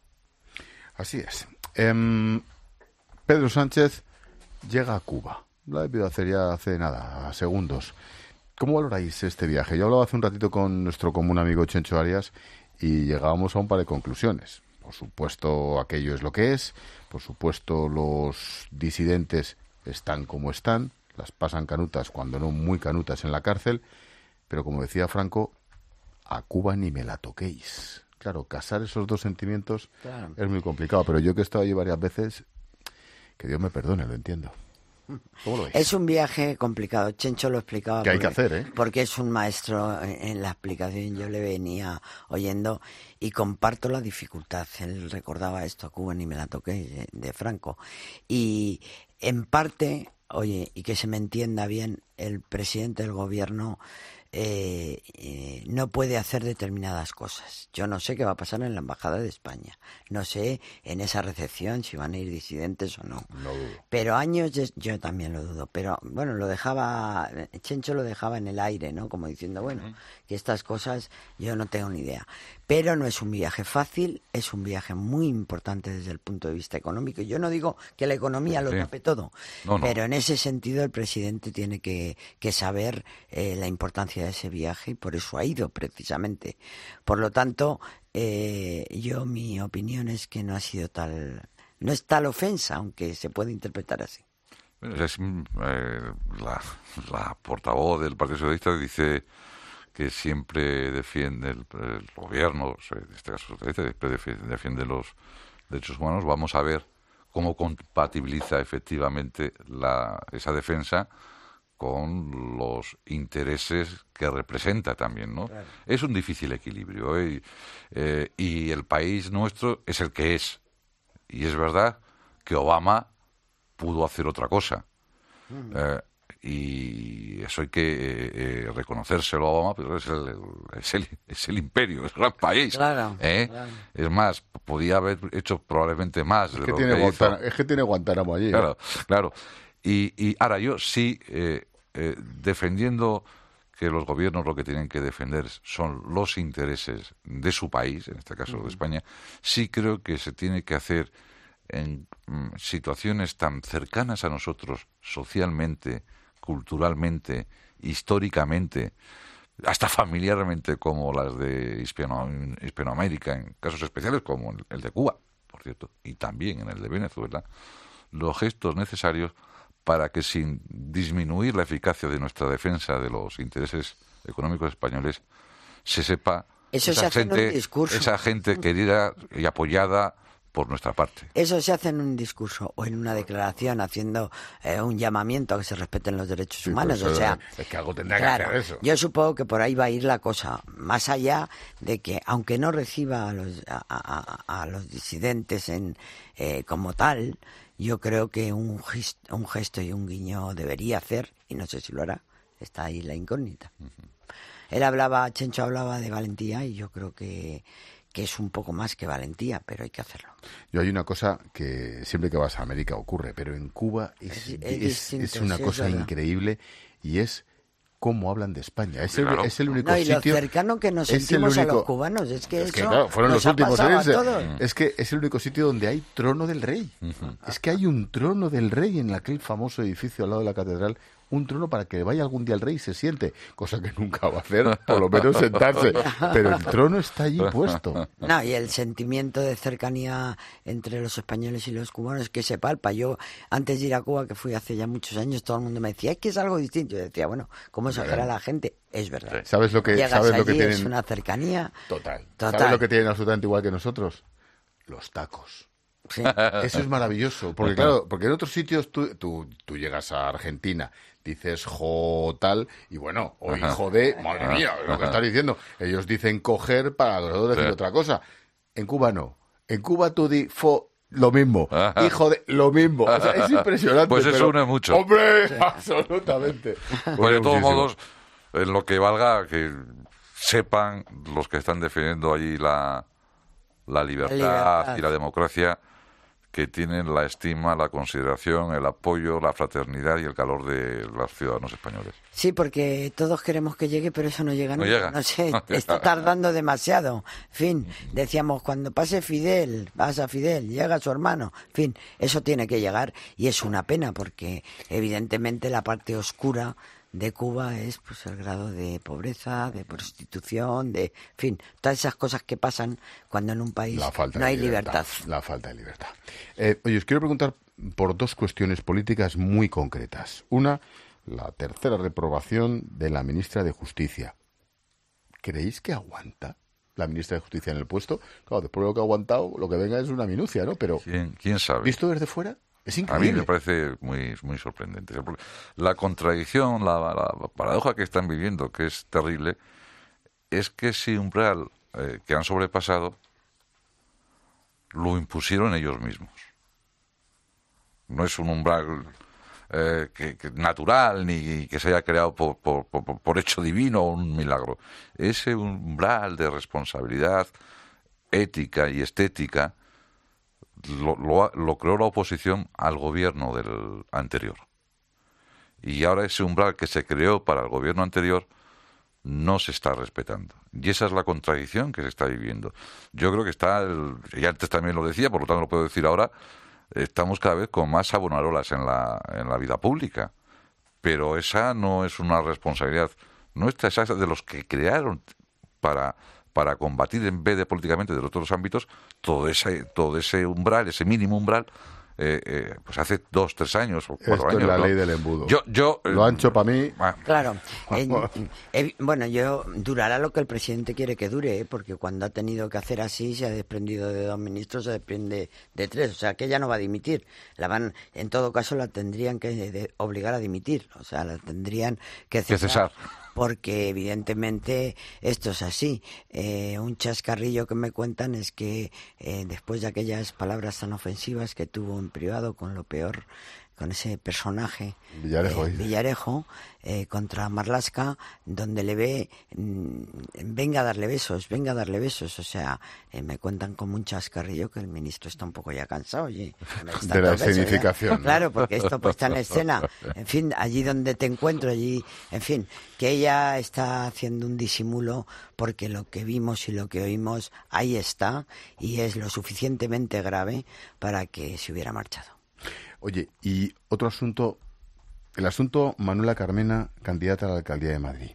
Así es. Eh, Pedro Sánchez llega a Cuba. Lo ha debido hacer ya hace nada, segundos. ¿Cómo valoráis este viaje? Yo hablaba hace un ratito con nuestro común amigo Chencho Arias y llegábamos a un par de conclusiones. Por supuesto, aquello es lo que es. Por supuesto, los disidentes están como están. Las pasan canutas, cuando no muy canutas, en la cárcel. Pero como decía Franco, a Cuba ni me la toquéis. Claro, casar esos dos sentimientos claro. es muy complicado. Pero yo que he estado allí varias veces, que Dios me perdone, lo entiendo. ¿Cómo lo veis? Es un viaje complicado. Chencho lo explicaba. Que hay porque, que hacer, ¿eh? Porque es un maestro en la explicación. Yo le venía oyendo y comparto la dificultad. Él recordaba esto, a Cuba ni me la toqué, de, de Franco. Y en parte, oye, y que se me entienda bien, el presidente del gobierno eh, eh, no puede hacer determinadas cosas. Yo no sé qué va a pasar en la Embajada de España. No sé en esa recepción si van a ir disidentes o no. No dudo. Pero años, de, yo también lo dudo. Pero bueno, lo dejaba, Chencho lo dejaba en el aire, ¿no? Como diciendo, bueno, uh-huh. que estas cosas yo no tengo ni idea. Pero no es un viaje fácil, es un viaje muy importante desde el punto de vista económico. Yo no digo que la economía sí. lo tape todo, no, no. pero en ese sentido el presidente tiene que, que saber eh, la importancia de ese viaje y por eso ha ido precisamente. Por lo tanto, eh, yo mi opinión es que no ha sido tal, no es tal ofensa, aunque se puede interpretar así. Es, eh, la, la portavoz del Partido Socialista dice que siempre defiende el, el gobierno, en este caso socialista, siempre defiende, defiende los derechos humanos. Vamos a ver cómo compatibiliza efectivamente la, esa defensa con los intereses que representa también, ¿no? Claro. Es un difícil equilibrio, ¿eh? y, eh, y el país nuestro es el que es. Y es verdad que Obama pudo hacer otra cosa. Mm. Eh, y eso hay que eh, eh, reconocérselo a Obama, pero es el, es el, es el imperio, es el gran país. Claro, ¿eh? claro. Es más, podía haber hecho probablemente más. Es, de que, lo tiene que Guantánamo, es que tiene Guantánamo allí. Claro, ¿eh? claro. Y, y ahora yo sí, eh, eh, defendiendo que los gobiernos lo que tienen que defender son los intereses de su país, en este caso uh-huh. de España, sí creo que se tiene que hacer en mm, situaciones tan cercanas a nosotros, socialmente, culturalmente, históricamente, hasta familiarmente, como las de Hispano, Hispanoamérica, en casos especiales como el de Cuba, por cierto, y también en el de Venezuela, los gestos necesarios para que, sin disminuir la eficacia de nuestra defensa de los intereses económicos españoles, se sepa Eso esa, se gente, hace en un discurso. esa gente querida y apoyada por nuestra parte. Eso se hace en un discurso o en una declaración haciendo eh, un llamamiento a que se respeten los derechos sí, humanos. Pues, o sea, es que algo tendrá claro, que hacer eso. Yo supongo que por ahí va a ir la cosa, más allá de que, aunque no reciba a los, a, a, a los disidentes en eh, como tal, yo creo que un gesto, un gesto y un guiño debería hacer, y no sé si lo hará, está ahí la incógnita. Uh-huh. Él hablaba, Chencho hablaba de valentía y yo creo que que es un poco más que valentía, pero hay que hacerlo. Yo hay una cosa que siempre que vas a América ocurre, pero en Cuba es, es, es, distinto, es una sí, cosa es increíble y es cómo hablan de España. Es el, es el único no, y sitio... lo cercano que nos sentimos único, a los cubanos, es que es que, eso claro, fueron nos los últimos ha en pasado irse. a todos. Es que es el único sitio donde hay trono del rey. Uh-huh. Es que hay un trono del rey en aquel famoso edificio al lado de la catedral, un trono para que vaya algún día el rey y se siente, cosa que nunca va a hacer, por lo menos sentarse, pero el trono está allí puesto. No, y el sentimiento de cercanía entre los españoles y los cubanos que se palpa. Yo, antes de ir a Cuba, que fui hace ya muchos años, todo el mundo me decía, es que es algo distinto. Yo decía, bueno, ¿cómo exagera la gente? Es verdad. ¿Sabes lo que, Llegas ¿sabes allí, lo que tienen? Es una cercanía. Total. Total. ¿Sabes lo que tienen absolutamente igual que nosotros? Los tacos. Sí. Eso es maravilloso, porque claro, porque en otros sitios tú, tú, tú llegas a Argentina, dices jo tal, y bueno, o hijo de, madre mía, lo que estás diciendo, ellos dicen coger para nosotros decir sí. otra cosa. En Cuba no, en Cuba tú di fo lo mismo, hijo de lo mismo, o sea, es impresionante. Pues eso pero, une mucho. ¡Hombre! Sí. Absolutamente. Pues de todos modos, en lo que valga, que sepan los que están defendiendo allí la, la libertad, la libertad y la democracia, que tienen la estima, la consideración, el apoyo, la fraternidad y el calor de los ciudadanos españoles. Sí, porque todos queremos que llegue, pero eso no llega no nunca. Llega. No sé, está tardando demasiado. En fin, decíamos, cuando pase Fidel, pasa Fidel, llega su hermano. En fin, eso tiene que llegar y es una pena porque evidentemente la parte oscura de Cuba es pues el grado de pobreza, de prostitución, de, en fin, todas esas cosas que pasan cuando en un país no hay libertad, libertad. La falta de libertad. Eh, oye, os quiero preguntar por dos cuestiones políticas muy concretas. Una, la tercera reprobación de la ministra de Justicia. ¿Creéis que aguanta la ministra de Justicia en el puesto? Claro, después de lo que ha aguantado, lo que venga es una minucia, ¿no? Pero ¿Quién, quién sabe? ¿Visto desde fuera? Es increíble. A mí me parece muy, muy sorprendente. La contradicción, la, la paradoja que están viviendo, que es terrible, es que ese umbral eh, que han sobrepasado lo impusieron ellos mismos. No es un umbral eh, que, que natural ni que se haya creado por, por, por, por hecho divino o un milagro. Ese umbral de responsabilidad ética y estética Lo, lo, lo creó la oposición al gobierno del anterior. Y ahora ese umbral que se creó para el gobierno anterior no se está respetando. Y esa es la contradicción que se está viviendo. Yo creo que está, el, y antes también lo decía, por lo tanto lo puedo decir ahora, estamos cada vez con más abonarolas en la, en la vida pública. Pero esa no es una responsabilidad nuestra, esa es de los que crearon para... para combatir en vez de políticamente de los otros ámbitos todo ese todo ese umbral, ese mínimo umbral, eh, eh, pues hace dos, tres años o cuatro Esto años. Es la ¿no? ley del embudo. Yo, yo, Lo ancho para mí. Claro. Eh, eh, bueno, yo durará lo que el presidente quiere que dure, ¿eh? Porque cuando ha tenido que hacer así, se ha desprendido de dos ministros, se desprende de tres. O sea, que ella no va a dimitir. La van, en todo caso, la tendrían que de, obligar a dimitir. O sea, la tendrían que cesar. Que cesar. Porque evidentemente esto es así. Eh, un chascarrillo que me cuentan es que eh, después de aquellas palabras tan ofensivas que tuvo en privado con lo peor, con ese personaje Villarejo, eh, Villarejo eh, contra Marlaska, donde le ve mmm, venga a darle besos, venga a darle besos, o sea, eh, me cuentan como un chascarrillo que el ministro está un poco ya cansado, oye, de la escenificación, ¿no? Claro, porque esto pues está en escena, en fin, allí donde te encuentro, allí, en fin, que ella está haciendo un disimulo porque lo que vimos y lo que oímos ahí está y es lo suficientemente grave para que se hubiera marchado. Oye, y otro asunto, el asunto Manuela Carmena, candidata a la alcaldía de Madrid.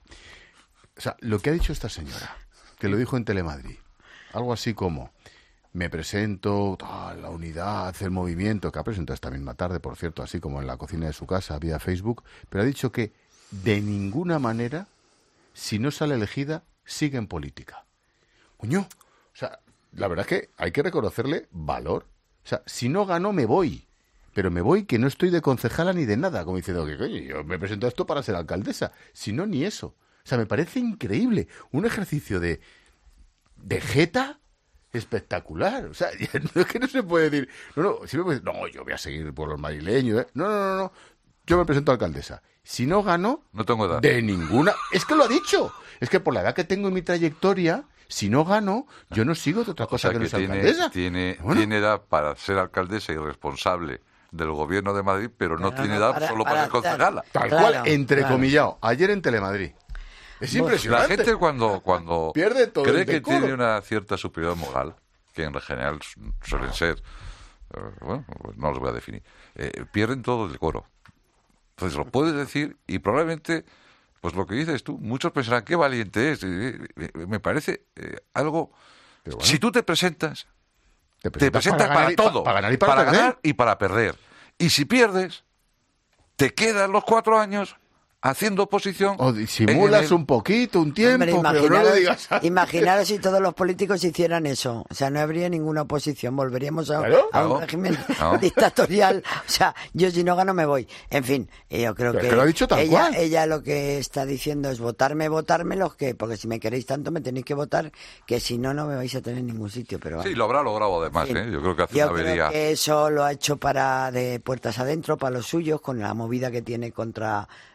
O sea, lo que ha dicho esta señora, que lo dijo en Telemadrid, algo así como, me presento, tal, la unidad, el movimiento, que ha presentado esta misma tarde, por cierto, así como en la cocina de su casa, vía Facebook, pero ha dicho que de ninguna manera, si no sale elegida, sigue en política. Coño, o sea, la verdad es que hay que reconocerle valor. O sea, si no gano, me voy. Pero me voy que no estoy de concejala ni de nada, como diciendo que coño, yo me presento a esto para ser alcaldesa. Si no, ni eso. O sea, me parece increíble. Un ejercicio de, de jeta espectacular. O sea, no es que no se puede decir, no, no, si me puede, no, yo voy a seguir por los madrileños, ¿eh? No, no, no, no. Yo me presento a alcaldesa. Si no gano, no tengo edad. De ninguna. Es que lo ha dicho. Es que por la edad que tengo en mi trayectoria, si no gano, yo no sigo de otra cosa o sea, que, que no sea tiene, alcaldesa. Tiene, bueno. tiene edad para ser alcaldesa y responsable del gobierno de Madrid, pero no, no tiene no, edad para, solo para, para ser concejala. Tal claro, cual, entrecomillado. Claro. Ayer en Telemadrid. Es impresionante. La gente cuando, cuando pierde todo cree el que decoro. tiene una cierta superioridad moral, que en general suelen ser, eh, bueno, pues no los voy a definir, eh, pierden todo el decoro. Entonces lo puedes decir y probablemente, pues lo que dices tú, muchos pensarán qué valiente es. Eh, eh, me parece eh, algo... Bueno. Si tú te presentas, te presentas, te presentas para, para, para todo, para ganar y para, para perder. ganar y para perder. Y si pierdes, te quedan los cuatro años haciendo oposición. O disimulas el... un poquito, un tiempo, Hombre, pero no lo digas antes. Imaginaros si todos los políticos hicieran eso. O sea, no habría ninguna oposición. Volveríamos a, ¿Claro? a un no, régimen no. dictatorial. O sea, yo si no gano me voy. En fin, yo creo pero que, que lo ha dicho tal ella, cual. ella lo que está diciendo es votarme, votarme los que, porque si me queréis tanto me tenéis que votar, que si no, no me vais a tener en ningún sitio. Pero sí, lo habrá logrado además, en fin, ¿eh? Yo creo que hace yo una avería. Creo que eso lo ha hecho para de puertas adentro, para los suyos, con la movida que tiene contra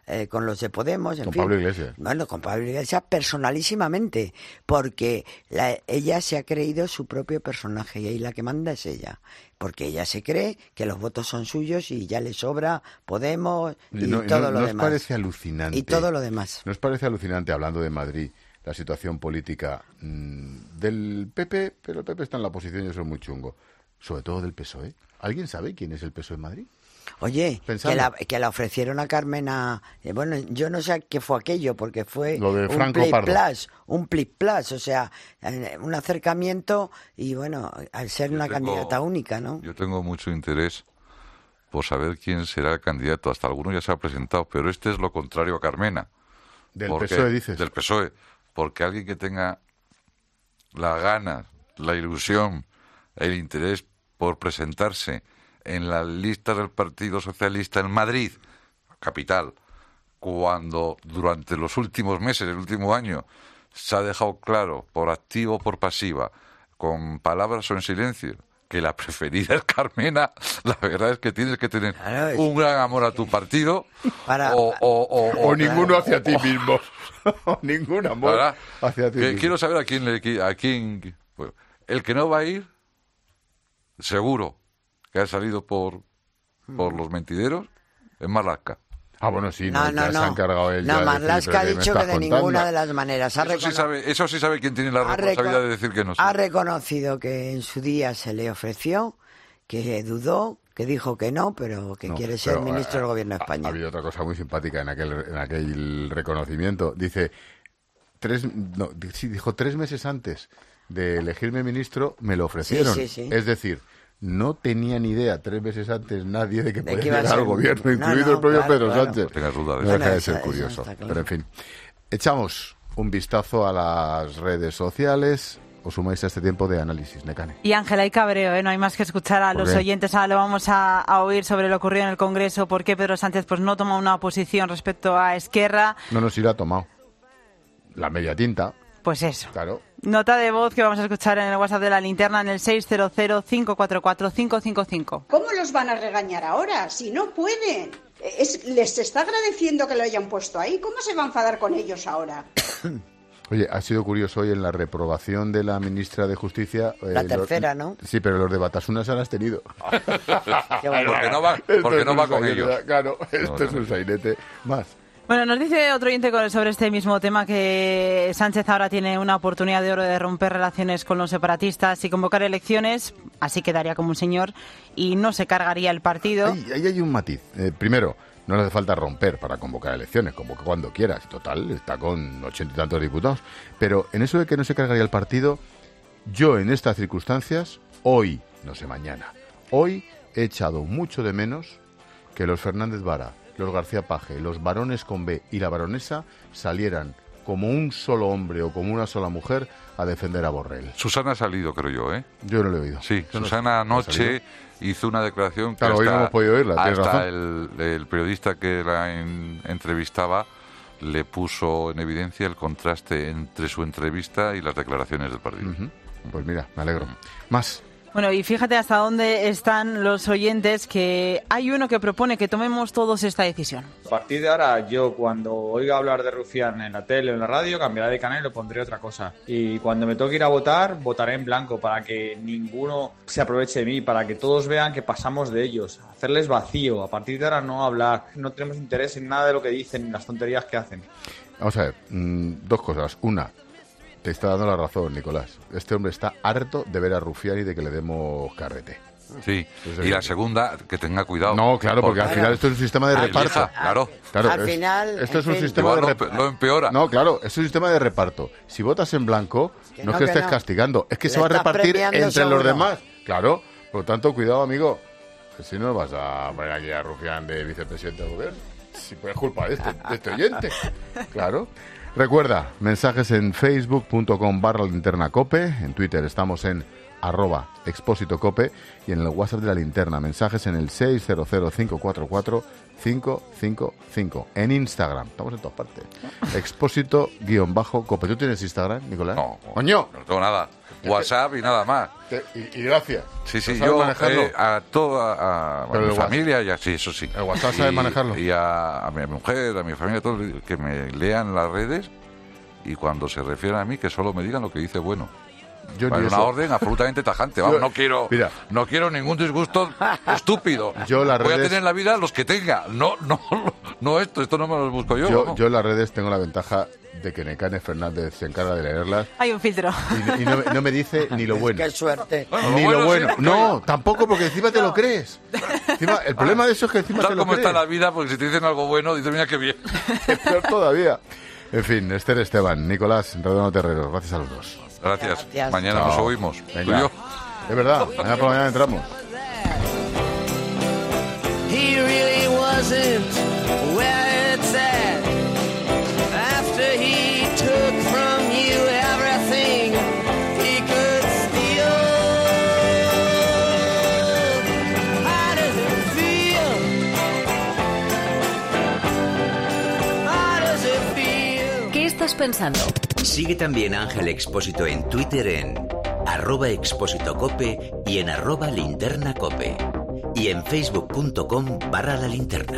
eh, con los de Podemos, en con fin. Pablo Iglesias. Bueno, con Pablo Iglesias personalísimamente, porque la, ella se ha creído su propio personaje y ahí la que manda es ella. Porque ella se cree que los votos son suyos y ya le sobra Podemos y no, todo no, lo ¿no demás. os parece alucinante? Y todo lo demás. ¿No os parece alucinante, hablando de Madrid, la situación política mmm, del P P? Pero el P P está en la oposición y eso es muy chungo. Sobre todo del P S O E. ¿Alguien sabe quién es el P S O E en Madrid? Oye, que la, que la ofrecieron a Carmena. Eh, bueno, yo no sé qué fue aquello, porque fue lo de un Franco play Pardo. plus, un play plus, o sea, eh, un acercamiento y bueno, al ser yo una tengo, candidata única, ¿no? Yo tengo mucho interés por saber quién será el candidato. Hasta alguno ya se ha presentado, pero este es lo contrario a Carmena. Del porque, P S O E, dices. Del P S O E, porque alguien que tenga las ganas, la ilusión, el interés por presentarse en las listas del Partido Socialista en Madrid, capital, cuando durante los últimos meses, el último año, se ha dejado claro, por activa o por pasiva, con palabras o en silencio, que la preferida es Carmena, la verdad es que tienes que tener claro, es... un gran amor a tu partido para, o, o, o, o, o ninguno o, hacia o, ti mismo. Ningún amor ¿verdad? Hacia ti que, mismo. Quiero saber a quién le... A quién, bueno, el que no va a ir, seguro que ha salido por, por los mentideros, es Marlaska. Ah, bueno, sí, no, no, no, ya no. se ha encargado él. No, ya Marlaska ha dicho que de contando? ninguna de las maneras. Ha eso, sí sabe, eso sí sabe quién tiene la responsabilidad de decir que no. Sí. Ha reconocido que en su día se le ofreció, que dudó, que dijo que no, pero que no, quiere ser pero, ministro uh, del Gobierno de España. Ha, ha habido otra cosa muy simpática en aquel, en aquel reconocimiento. Dice, tres, no, sí, dijo tres meses antes de elegirme ministro, me lo ofrecieron. Sí, sí, sí. Es decir, no tenía ni idea tres meses antes nadie de que de podía que llegar al gobierno, incluido no, no, el propio claro, Pedro claro. Sánchez. No, duda de no deja de eso, ser curioso. claro. Pero en fin, echamos un vistazo a las redes sociales. Os sumáis a este tiempo de análisis, Necane. Y Ángela, hay cabreo, ¿eh? No hay más que escuchar a los qué? oyentes. Ahora lo vamos a, a oír sobre lo ocurrido en el Congreso, por qué Pedro Sánchez pues no toma una posición respecto a Esquerra. No nos irá tomado. La media tinta. Pues eso. Claro. Nota de voz que vamos a escuchar en el WhatsApp de la linterna en el seis cero cero, cinco cuatro cuatro, cinco cinco cinco. ¿Cómo los van a regañar ahora? Si no pueden. Es, les está agradeciendo que lo hayan puesto ahí. ¿Cómo se va a enfadar con ellos ahora? Oye, ha sido curioso hoy en la reprobación de la ministra de Justicia. La eh, tercera, los, ¿no? Sí, pero los de Batasuna se han abstenido. Qué bueno. Porque no va, porque no va con ellos. Claro, esto no, es un sainete más. Bueno, nos dice otro oyente sobre este mismo tema que Sánchez ahora tiene una oportunidad de oro de romper relaciones con los separatistas y convocar elecciones, así quedaría como un señor y no se cargaría el partido. Ahí, ahí hay un matiz. Eh, primero, no le hace falta romper para convocar elecciones, convoca cuando quieras. Total, está con ochenta y tantos diputados. Pero en eso de que no se cargaría el partido, yo en estas circunstancias, hoy, no sé mañana, hoy he echado mucho de menos que los Fernández Vara, los García Paje, los varones con B y la baronesa salieran como un solo hombre o como una sola mujer a defender a Borrell. Susana ha salido, creo yo, ¿eh? Yo no lo he oído. Sí, yo Susana no, anoche hizo una declaración que claro, hasta, hoy no hemos podido oírla, hasta el, el periodista que la en, entrevistaba le puso en evidencia el contraste entre su entrevista y las declaraciones del partido. Uh-huh. Pues mira, me alegro. Más. Bueno, y fíjate hasta dónde están los oyentes, que hay uno que propone que tomemos todos esta decisión. A partir de ahora, yo cuando oiga hablar de Rufián en la tele o en la radio, cambiaré de canal y le pondré otra cosa. Y cuando me toque ir a votar, votaré en blanco para que ninguno se aproveche de mí, para que todos vean que pasamos de ellos, hacerles vacío. A partir de ahora no hablar, no tenemos interés en nada de lo que dicen, en las tonterías que hacen. Vamos a ver, mmm, dos cosas. Una, te está dando la razón, Nicolás. Este hombre está harto de ver a Rufián y de que le demos carrete. Sí, y la segunda, que tenga cuidado. No, claro, porque, porque al final esto es un sistema de reparto. Elija, claro. claro. Al es, final... Esto es un sistema de reparto. Lo empeora. No, claro, es un sistema de reparto. Si votas en blanco, que no, no es que, que estés no. castigando, es que Le se va a repartir entre seguro. los demás. Claro, por lo tanto, cuidado, amigo, que si no vas a poner aquí a Rufián de vicepresidente del gobierno. Si pues es culpa de este, de este oyente. Claro. Recuerda, mensajes en facebook punto com barra linterna cope, en Twitter estamos en arroba Expósito Cope, y en el WhatsApp de la linterna, mensajes en el seis cero cero cinco cuatro cuatro cinco cinco cinco. En Instagram, estamos en todas partes. Expósito-Cope. ¿Tú tienes Instagram, Nicolás? No, ¡Coño! No tengo nada. WhatsApp y nada más. Y, y gracias. Sí, sí, ¿Sabes yo manejarlo? eh, a toda a, a mi familia, y así, eso sí. ¿El WhatsApp sabe manejarlo? Y a, a mi mujer, a mi familia, todos que me lean las redes, y cuando se refieren a mí, que solo me digan lo que dice bueno. Yo Para ni una eso. orden absolutamente tajante. Vamos, Yo- no quiero mira. no quiero ningún disgusto estúpido. Yo las Voy a redes- tener en la vida los que tenga. No, no, no esto, esto no me lo busco yo. Yo, vamos. yo en las redes tengo la ventaja de que Nekane Fernández se encarga de leerlas Hay un filtro. y, y no, no me dice ni lo bueno. Qué suerte. Ni Bueno, lo bueno. sí, No, tampoco, porque encima te lo crees. Encima, el problema de eso es que encima Tal te lo como crees. está la vida, porque si te dicen algo bueno, dices, mira qué bien. Es peor todavía. En fin, Esther Esteban, Nicolás Redondo Terreros, gracias a los dos. Gracias. Gracias. Mañana Chao. nos oímos. Tú y Venga. yo. Es verdad, mañana por la mañana entramos. He really wasn't where it's at. After he took from you everything he could steal. How does it feel? How does it feel? ¿Qué estás pensando? Sigue también a Ángel Expósito en Twitter en arroba Expósito Cope y en arroba Linterna Cope. Y en facebook.com barra la linterna.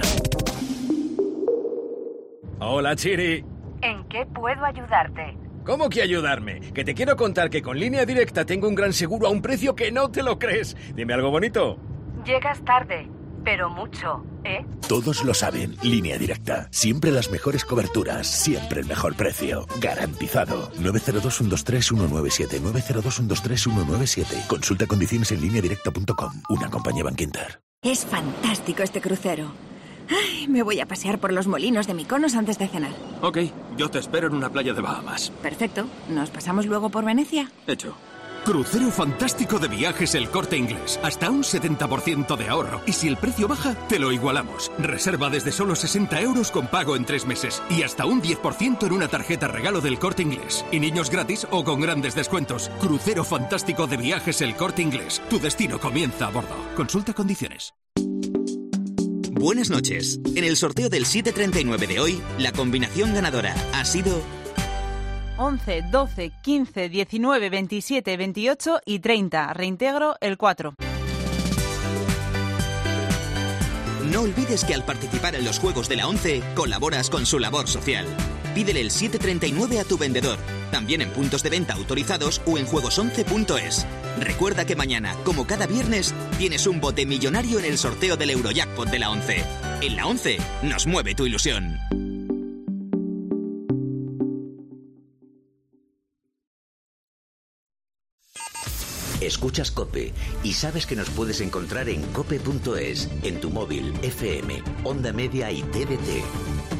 Hola, Chiri. ¿En qué puedo ayudarte? ¿Cómo que ayudarme? Que te quiero contar que con Línea Directa tengo un gran seguro a un precio que no te lo crees. Dime algo bonito. Llegas tarde, pero mucho, ¿eh? Todos lo saben. Línea Directa. Siempre las mejores coberturas. Siempre el mejor precio. Garantizado. nueve cero dos, uno dos tres, uno nueve siete. nueve cero dos, uno dos tres, uno nueve siete. Consulta condiciones en línea directa punto com. Una compañía Bankinter. Es fantástico este crucero. Ay, me voy a pasear por los molinos de Mykonos antes de cenar. Ok, yo te espero en una playa de Bahamas. Perfecto. ¿Nos pasamos luego por Venecia? Hecho. Crucero fantástico de viajes El Corte Inglés. Hasta un setenta por ciento de ahorro. Y si el precio baja, te lo igualamos. Reserva desde solo sesenta euros con pago en tres meses. Y hasta un diez por ciento en una tarjeta regalo del Corte Inglés. Y niños gratis o con grandes descuentos. Crucero fantástico de viajes El Corte Inglés. Tu destino comienza a bordo. Consulta condiciones. Buenas noches. En el sorteo del siete treinta y nueve de hoy, la combinación ganadora ha sido once, doce, quince, diecinueve, veintisiete, veintiocho y treinta. Reintegro el cuatro. No olvides que al participar en los Juegos de la ONCE, colaboras con su labor social. Pídele el siete treinta y nueve a tu vendedor, también en puntos de venta autorizados o en juegos once punto es. Recuerda que mañana, como cada viernes, tienes un bote millonario en el sorteo del Eurojackpot de la ONCE. En la ONCE, nos mueve tu ilusión. Escuchas COPE y sabes que nos puedes encontrar en cope punto es, en tu móvil, F M, Onda Media y T D T.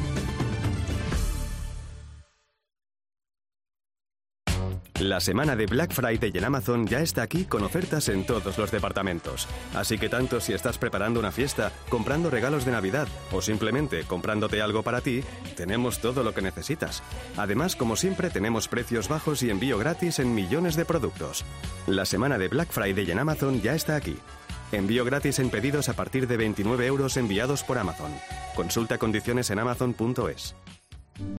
La semana de Black Friday en Amazon ya está aquí con ofertas en todos los departamentos. Así que tanto si estás preparando una fiesta, comprando regalos de Navidad o simplemente comprándote algo para ti, tenemos todo lo que necesitas. Además, como siempre, tenemos precios bajos y envío gratis en millones de productos. La semana de Black Friday en Amazon ya está aquí. Envío gratis en pedidos a partir de veintinueve euros enviados por Amazon. Consulta condiciones en amazon punto es.